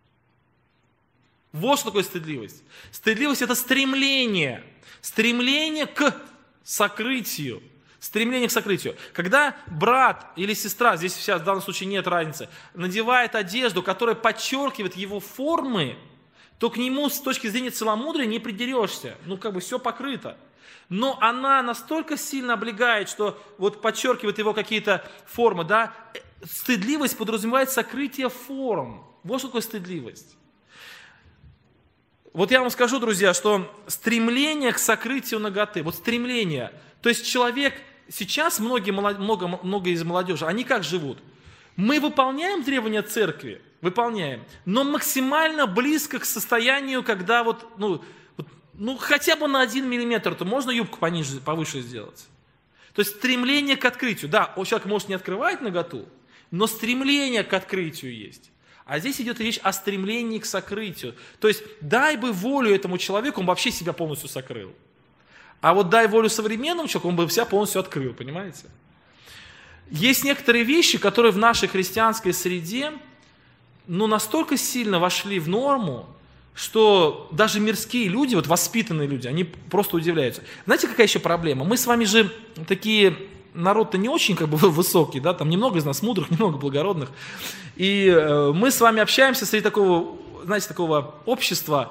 Вот что такое стыдливость. Стыдливость – это стремление к сокрытию. Стремление к сокрытию. Когда брат или сестра, здесь сейчас в данном случае нет разницы, надевает одежду, которая подчеркивает его формы, то к нему с точки зрения целомудрия не придерешься. Ну, как бы все покрыто. Но она настолько сильно облегает, что вот подчеркивает его какие-то формы, да. Стыдливость подразумевает сокрытие форм. Вот что такое стыдливость. Вот я вам скажу, друзья, что стремление к сокрытию наготы, вот стремление, то есть человек, сейчас много из молодежи, они как живут? Мы выполняем требования церкви, Выполняем. Но максимально близко к состоянию, когда хотя бы на 1 миллиметр, то можно юбку пониже, повыше сделать. То есть стремление к открытию. Да, человек может не открывать наготу, но стремление к открытию есть. А здесь идет речь о стремлении к сокрытию. То есть дай бы волю этому человеку, он вообще себя полностью сокрыл. А вот дай волю современному человеку, он бы себя полностью открыл, понимаете? Есть некоторые вещи, которые в нашей христианской среде настолько сильно вошли в норму, что даже мирские люди, воспитанные люди, они просто удивляются. Знаете, какая еще проблема? Мы с вами же такие, народ-то не очень высокий, да, там немного из нас мудрых, немного благородных. И мы с вами общаемся среди такого, знаете, такого общества,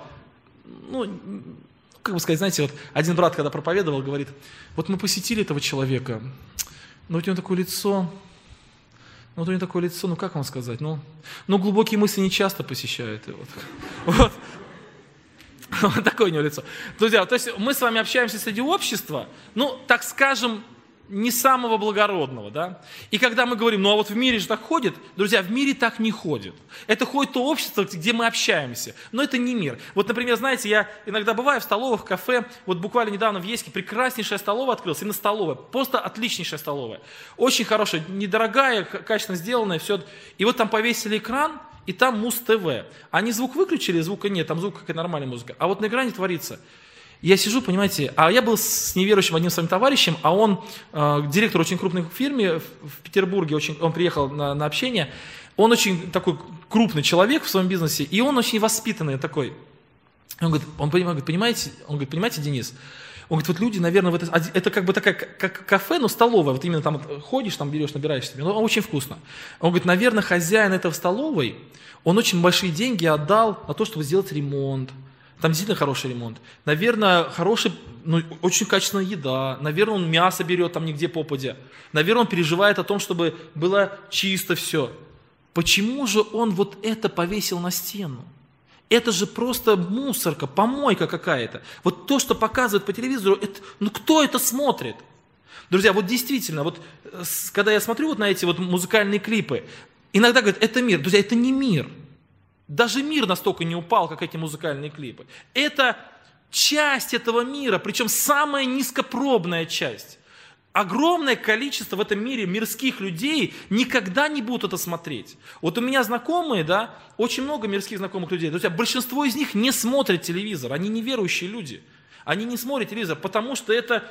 один брат, когда проповедовал, говорит, мы посетили этого человека, у него такое лицо, как вам сказать, глубокие мысли не часто посещают его. Вот такое у него лицо. Друзья, то есть мы с вами общаемся среди общества, так скажем, не самого благородного, да? И когда мы говорим, в мире же так ходит, друзья, в мире так не ходит. Это ходит то общество, где мы общаемся, но это не мир. Например, знаете, я иногда бываю в столовых, в кафе, буквально недавно в Ейске прекраснейшая столовая открылась, именно столовая, просто отличнейшая столовая. Очень хорошая, недорогая, качественно сделанная, все. И там повесили экран, и там Муз-ТВ. Они звук выключили, звука нет, там звук какая-то нормальная музыка. А на экране творится. Я сижу, понимаете, а я был с неверующим одним своим товарищем, а он директор очень крупной фирмы в Петербурге, он приехал на общение, он очень такой крупный человек в своем бизнесе, и он очень воспитанный такой. Он говорит, понимаете, Денис, он говорит, люди, наверное, это такая, как кафе, но столовая, именно там ходишь, там берешь, набираешь себе, очень вкусно. Он говорит, наверное, хозяин этого столовой, он очень большие деньги отдал на то, чтобы сделать ремонт. Там действительно хороший ремонт. Наверное, очень качественная еда. Наверное, он мясо берет там нигде попадя. Наверное, он переживает о том, чтобы было чисто все. Почему же он это повесил на стену? Это же просто мусорка, помойка какая-то. То, что показывают по телевизору, кто это смотрит? Друзья, действительно, когда я смотрю на эти музыкальные клипы, иногда говорят, это мир. Друзья, это не мир. Даже мир настолько не упал, как эти музыкальные клипы. Это часть этого мира, причем самая низкопробная часть. Огромное количество в этом мире мирских людей никогда не будут это смотреть. У меня знакомые, да, очень много мирских знакомых людей. Друзья, большинство из них не смотрят телевизор, они неверующие люди. Они не смотрят телевизор, потому что это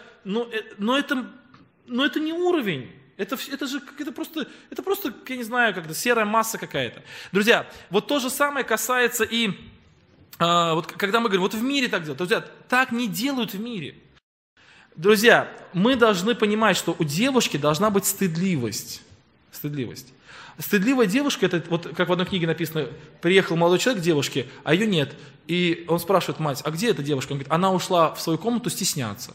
не уровень. Это просто, я не знаю, серая масса какая-то. Друзья, то же самое касается и, когда мы говорим, в мире так делают. Друзья, так не делают в мире. Друзья, мы должны понимать, что у девушки должна быть стыдливость. Стыдливая девушка, это как в одной книге написано, приехал молодой человек к девушке, а ее нет. И он спрашивает мать, а где эта девушка? Он говорит, она ушла в свою комнату стесняться.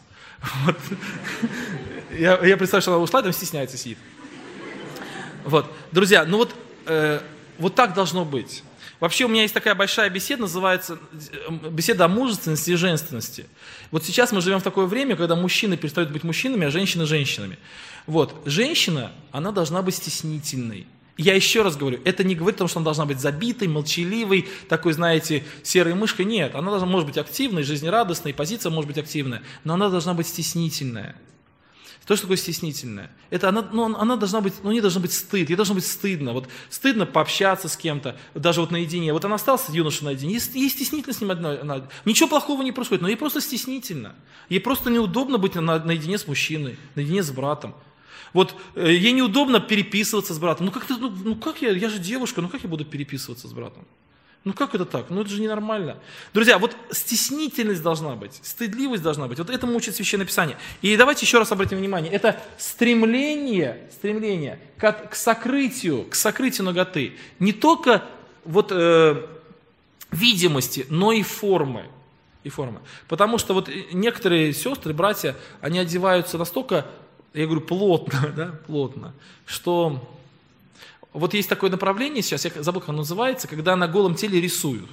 Я представляю, что она ушла, там стесняется, сидит. Друзья, так должно быть. Вообще у меня есть такая большая беседа, называется беседа о мужественности и женственности. Сейчас мы живем в такое время, когда мужчины перестают быть мужчинами, а женщины женщинами. Женщина, она должна быть стеснительной. Я еще раз говорю, это не говорит о том, что она должна быть забитой, молчаливой, такой, знаете, серой мышкой. Нет, она может быть активной, жизнерадостной, позиция может быть активная, но она должна быть стеснительная. Что такое стеснительная? Это она должна быть, не должен быть стыд, ей должно быть стыдно. Стыдно пообщаться с кем-то, даже наедине. Она осталась с юношей наедине, ей стеснительно с ним одной. Ничего плохого не происходит, но ей просто стеснительно. Ей просто неудобно быть наедине с мужчиной, наедине с братом. Ей неудобно переписываться с братом. Как я же девушка, как я буду переписываться с братом? Как это так? Это же ненормально. Друзья, стеснительность должна быть, стыдливость должна быть. Этому учит Священное Писание. И давайте еще раз обратим внимание. Это стремление к сокрытию наготы. Не только видимости, но и формы. Потому что некоторые сестры, братья, они одеваются настолько, я говорю, плотно, что... есть такое направление сейчас, я забыл, как оно называется, когда на голом теле рисуют.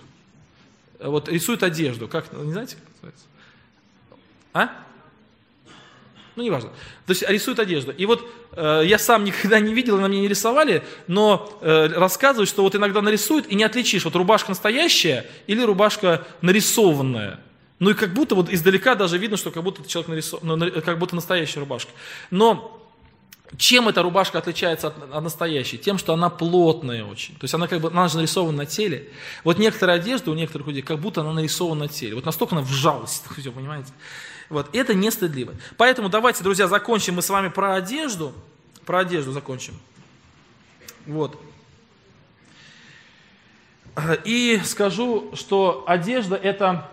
Рисуют одежду. Не знаете, как называется? Ну, неважно. То есть рисуют одежду. И вот я сам никогда не видел, на мне не рисовали, но рассказывают, что вот иногда нарисуют и не отличишь, вот рубашка настоящая или рубашка нарисованная. Ну и как будто вот издалека даже видно, что как будто человек нарисован, как будто настоящая рубашка. Но чем эта рубашка отличается от настоящей? Тем, что она плотная очень. То есть она она же нарисована на теле. Вот некоторые одежды у некоторых людей, как будто она нарисована на теле. Вот настолько она вжалась, все, понимаете? Вот, это не стыдливо. Поэтому давайте, друзья, закончим мы с вами про одежду. Про одежду закончим. Вот. И скажу, что одежда это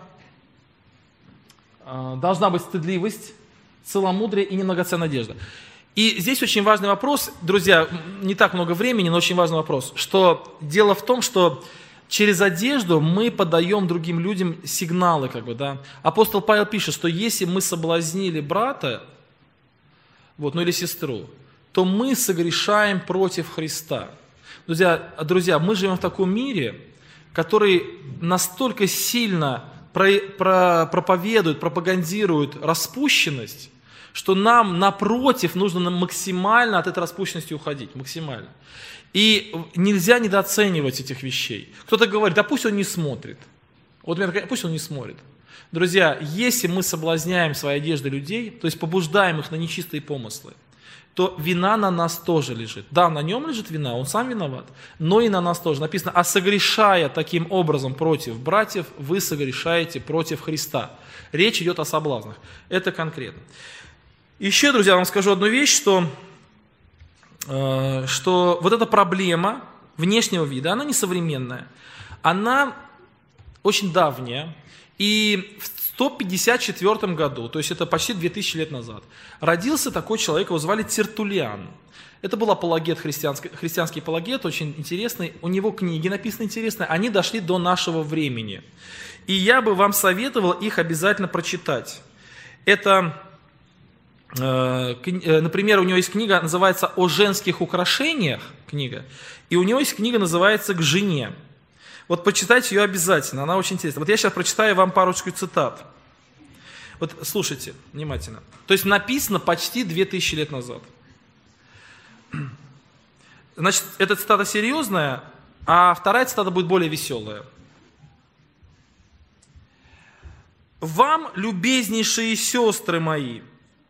должна быть стыдливость, целомудрие и немногоценная одежда. И здесь очень важный вопрос, друзья, не так много времени, но очень важный вопрос, что дело в том, что через одежду мы подаем другим людям сигналы, да. Апостол Павел пишет, что если мы соблазнили брата, или сестру, то мы согрешаем против Христа. Друзья, мы живем в таком мире, который настолько сильно проповедует, пропагандирует распущенность, что нам, напротив, нужно максимально от этой распущенности уходить, максимально. И нельзя недооценивать этих вещей. Кто-то говорит, да пусть он не смотрит. Вот у меня такая, пусть он не смотрит. Друзья, если мы соблазняем своей одеждой людей, то есть побуждаем их на нечистые помыслы, то вина на нас тоже лежит. Да, на нем лежит вина, он сам виноват, но и на нас тоже. Написано, а согрешая таким образом против братьев, вы согрешаете против Христа. Речь идет о соблазнах. Это конкретно. Еще, друзья, вам скажу одну вещь, что вот эта проблема внешнего вида, она не современная, она очень давняя. И в 154 году, то есть это почти 2000 лет назад, родился такой человек, его звали Тертуллиан. Это был апологет, христианский апологет, очень интересный. У него книги написаны интересные, они дошли до нашего времени. И я бы вам советовал их обязательно прочитать. Это... Например, у него есть книга, называется «О женских украшениях», книга, и у него есть книга, называется «К жене». Вот почитайте ее обязательно, она очень интересна. Вот я сейчас прочитаю вам парочку цитат. Вот слушайте внимательно. То есть написано почти 2000 лет назад. Значит, эта цитата серьезная, а вторая цитата будет более веселая. «Вам, любезнейшие сестры мои,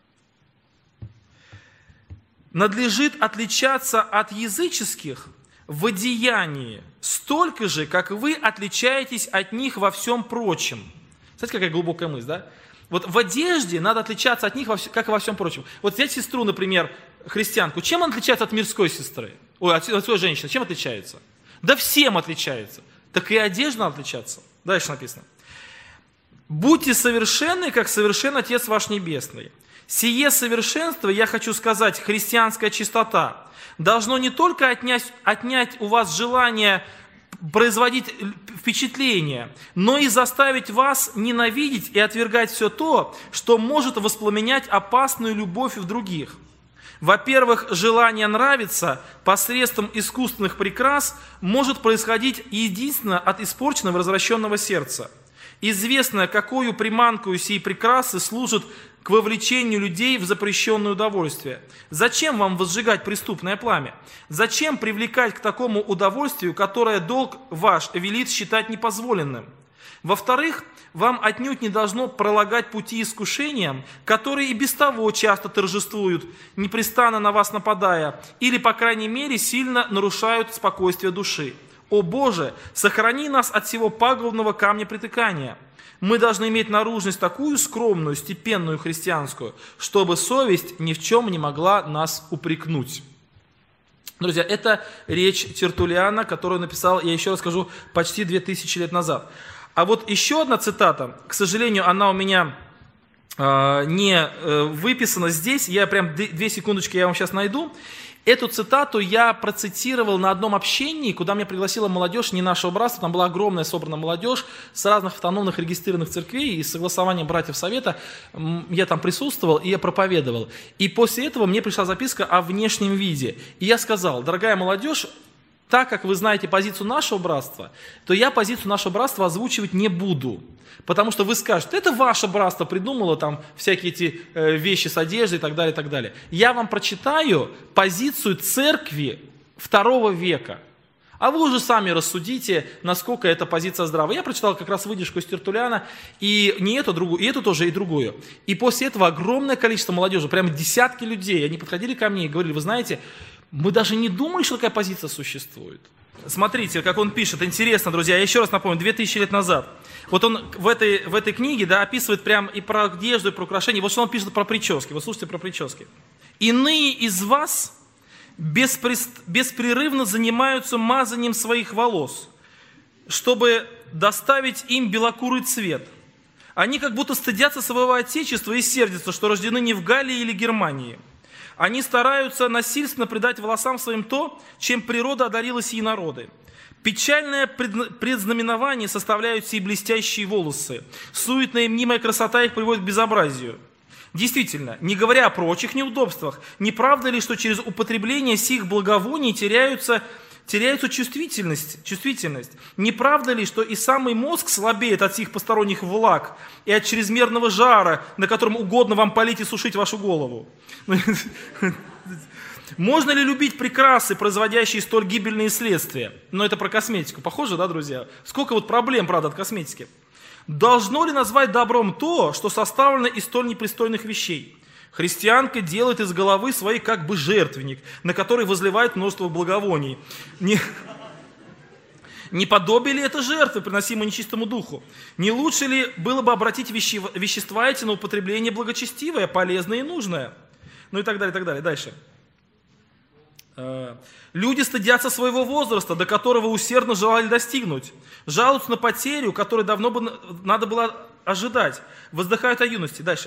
надлежит отличаться от языческих в одеянии столько же, как вы отличаетесь от них во всем прочем». Смотрите, какая глубокая мысль, да? Вот в одежде надо отличаться от них, как и во всем прочем. Вот взять сестру, например, христианку. Чем она отличается от мирской сестры? От своей женщины. Чем отличается? Да всем отличается. Так и одежда надо отличаться. Дальше написано. «Будьте совершенны, как совершен Отец ваш Небесный». Сие совершенство, я хочу сказать, христианская чистота, должно не только отнять у вас желание производить впечатление, но и заставить вас ненавидеть и отвергать все то, что может воспламенять опасную любовь в других. Во-первых, желание нравиться посредством искусственных прикрас может происходить единственно от испорченного, развращенного сердца. Известно, какую приманкою сии прекрасы служат к вовлечению людей в запрещенное удовольствие. Зачем вам возжигать преступное пламя? Зачем привлекать к такому удовольствию, которое долг ваш велит считать непозволенным? Во-вторых, вам отнюдь не должно пролагать пути искушениям, которые и без того часто торжествуют, непрестанно на вас нападая, или, по крайней мере, сильно нарушают спокойствие души. О Боже, сохрани нас от всего пагубного камня притыкания. Мы должны иметь наружность такую скромную, степенную христианскую, чтобы совесть ни в чем не могла нас упрекнуть. Друзья, это речь Тертуллиана, которую написал, я еще раз скажу, почти 2000 лет назад. А вот еще одна цитата, к сожалению, она у меня не выписана здесь, я прям 2 секундочки я вам сейчас найду. Эту цитату я процитировал на одном общении, куда меня пригласила молодежь не нашего братства, там была огромная собрана молодежь с разных автономных регистрированных церквей, и с согласованием братьев Совета я там присутствовал, и я проповедовал. И после этого мне пришла записка о внешнем виде. И я сказал: дорогая молодежь, так как вы знаете позицию нашего братства, то я позицию нашего братства озвучивать не буду. Потому что вы скажете, это ваше братство придумало там всякие эти вещи с одеждой и так далее, и так далее. Я вам прочитаю позицию церкви II века. А вы уже сами рассудите, насколько эта позиция здравая. Я прочитал как раз выдержку из Тертуллиана, и не эту, другую, и эту тоже, и другую. И после этого огромное количество молодежи, прямо десятки людей, они подходили ко мне и говорили, вы знаете, мы даже не думали, что такая позиция существует. Смотрите, как он пишет, интересно, друзья, я еще раз напомню, 2000 лет назад. Вот он в этой книге, да, описывает прям и про одежду, и про украшения. Вот что он пишет про прически, вот слушайте про прически. «Иные из вас беспрерывно занимаются мазанием своих волос, чтобы доставить им белокурый цвет. Они как будто стыдятся своего отечества и сердятся, что рождены не в Галлии или Германии. Они стараются насильственно придать волосам своим то, чем природа одарила сии народы. Печальное предзнаменование составляют сии блестящие волосы. Суетная и мнимая красота их приводит к безобразию. Действительно, не говоря о прочих неудобствах, не правда ли, что через употребление сих благовоний теряется чувствительность? Не правда ли, что и самый мозг слабеет от сих посторонних влаг и от чрезмерного жара, на котором угодно вам палить и сушить вашу голову? Можно ли любить прекрасы, производящие столь гибельные следствия? Но это про косметику. Похоже, да, друзья? Сколько вот проблем, правда, от косметики. Должно ли назвать добром то, что составлено из столь непристойных вещей? Христианка делает из головы своей как бы жертвенник, на который возливает множество благовоний. Не подобие ли это жертвы, приносимой нечистому духу? Не лучше ли было бы обратить вещества эти на употребление благочестивое, полезное и нужное? Ну и так далее, и так далее. Дальше. Люди стыдятся своего возраста, до которого усердно желали достигнуть. Жалуются на потерю, которую давно бы надо было ожидать. Воздыхают о юности. Дальше.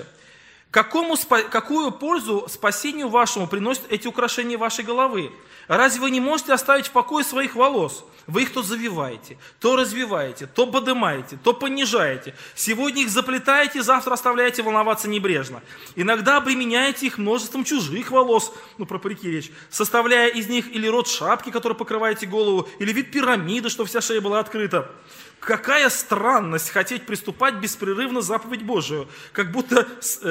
Какую пользу спасению вашему приносят эти украшения вашей головы? Разве вы не можете оставить в покое своих волос? Вы их то завиваете, то развиваете, то поднимаете, то понижаете. Сегодня их заплетаете, завтра оставляете волноваться небрежно. Иногда обременяете их множеством чужих волос, про парики речь, составляя из них или род шапки, которой покрываете голову, или вид пирамиды, что вся шея была открыта. Какая странность хотеть приступать беспрерывно заповедь Божию, как будто,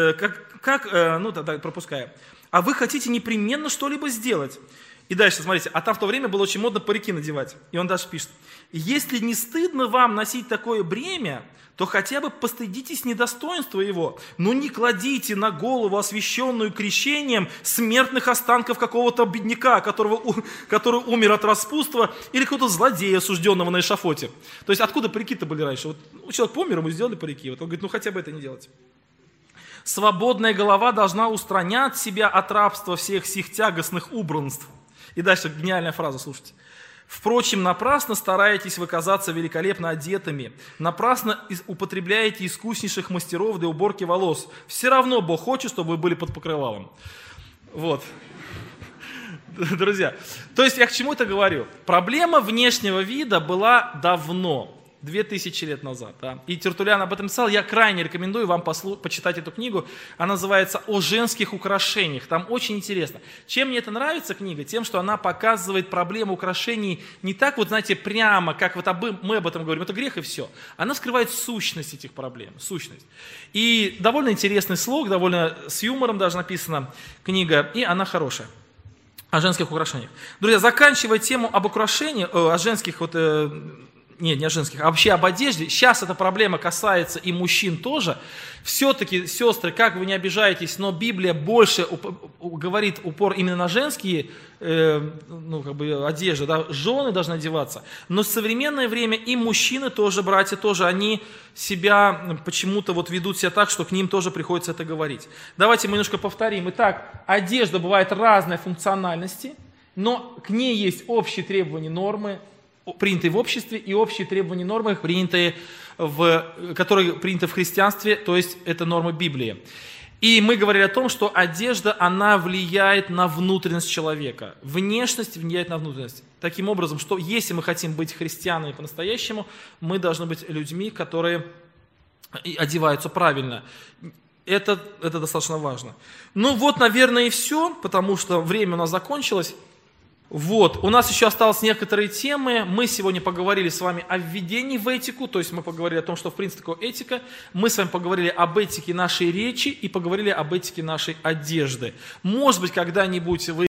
пропуская. А вы хотите непременно что-либо сделать. И дальше, смотрите, а там в то время было очень модно парики надевать. И он даже пишет, если не стыдно вам носить такое бремя, то хотя бы постыдитесь недостоинства его, но не кладите на голову, освященную крещением, смертных останков какого-то бедняка, который умер от распутства, или какого-то злодея, осужденного на эшафоте. То есть откуда парики-то были раньше? Вот человек помер, ему сделали парики. Вот он говорит, хотя бы это не делать. Свободная голова должна устранять себя от рабства всех сих тягостных убранств. И дальше гениальная фраза, слушайте. Впрочем, напрасно стараетесь вы казаться великолепно одетыми, напрасно употребляете искуснейших мастеров для уборки волос. Все равно Бог хочет, чтобы вы были под покрывалом. Вот. Друзья, то есть я к чему это говорю? Проблема внешнего вида была давно. 2000 лет назад. Да? И Тертуллиан об этом писал. Я крайне рекомендую вам почитать эту книгу. Она называется «О женских украшениях». Там очень интересно. Чем мне это нравится, книга? Тем, что она показывает проблему украшений не так, вот знаете, прямо, как вот мы об этом говорим. Это грех и все. Она скрывает сущность этих проблем. Сущность. И довольно интересный слог, довольно с юмором даже написана книга. И она хорошая. О женских украшениях. Друзья, заканчивая тему об украшениях, о женских вот... Нет, не о женских, а вообще об одежде. Сейчас эта проблема касается и мужчин тоже. Все-таки, сестры, как вы не обижаетесь, но Библия больше говорит упор именно на женские одежды. Да? Жены должны одеваться. Но в современное время и мужчины тоже, братья тоже, они себя почему-то ведут себя так, что к ним тоже приходится это говорить. Давайте мы немножко повторим. Итак, одежда бывает разной функциональности, но к ней есть общие требования, нормы, принятые в обществе, и общие требования, нормы, которые приняты в христианстве, то есть это нормы Библии. И мы говорили о том, что одежда, она влияет на внутренность человека. Внешность влияет на внутренность. Таким образом, что если мы хотим быть христианами по-настоящему, мы должны быть людьми, которые одеваются правильно. Это достаточно важно. Ну вот, наверное, и все, потому что время у нас закончилось. Вот, у нас еще осталось некоторые темы. Мы сегодня поговорили с вами о введении в этику, то есть мы поговорили о том, что в принципе такое этика. Мы с вами поговорили об этике нашей речи и поговорили об этике нашей одежды. Может быть, когда-нибудь вы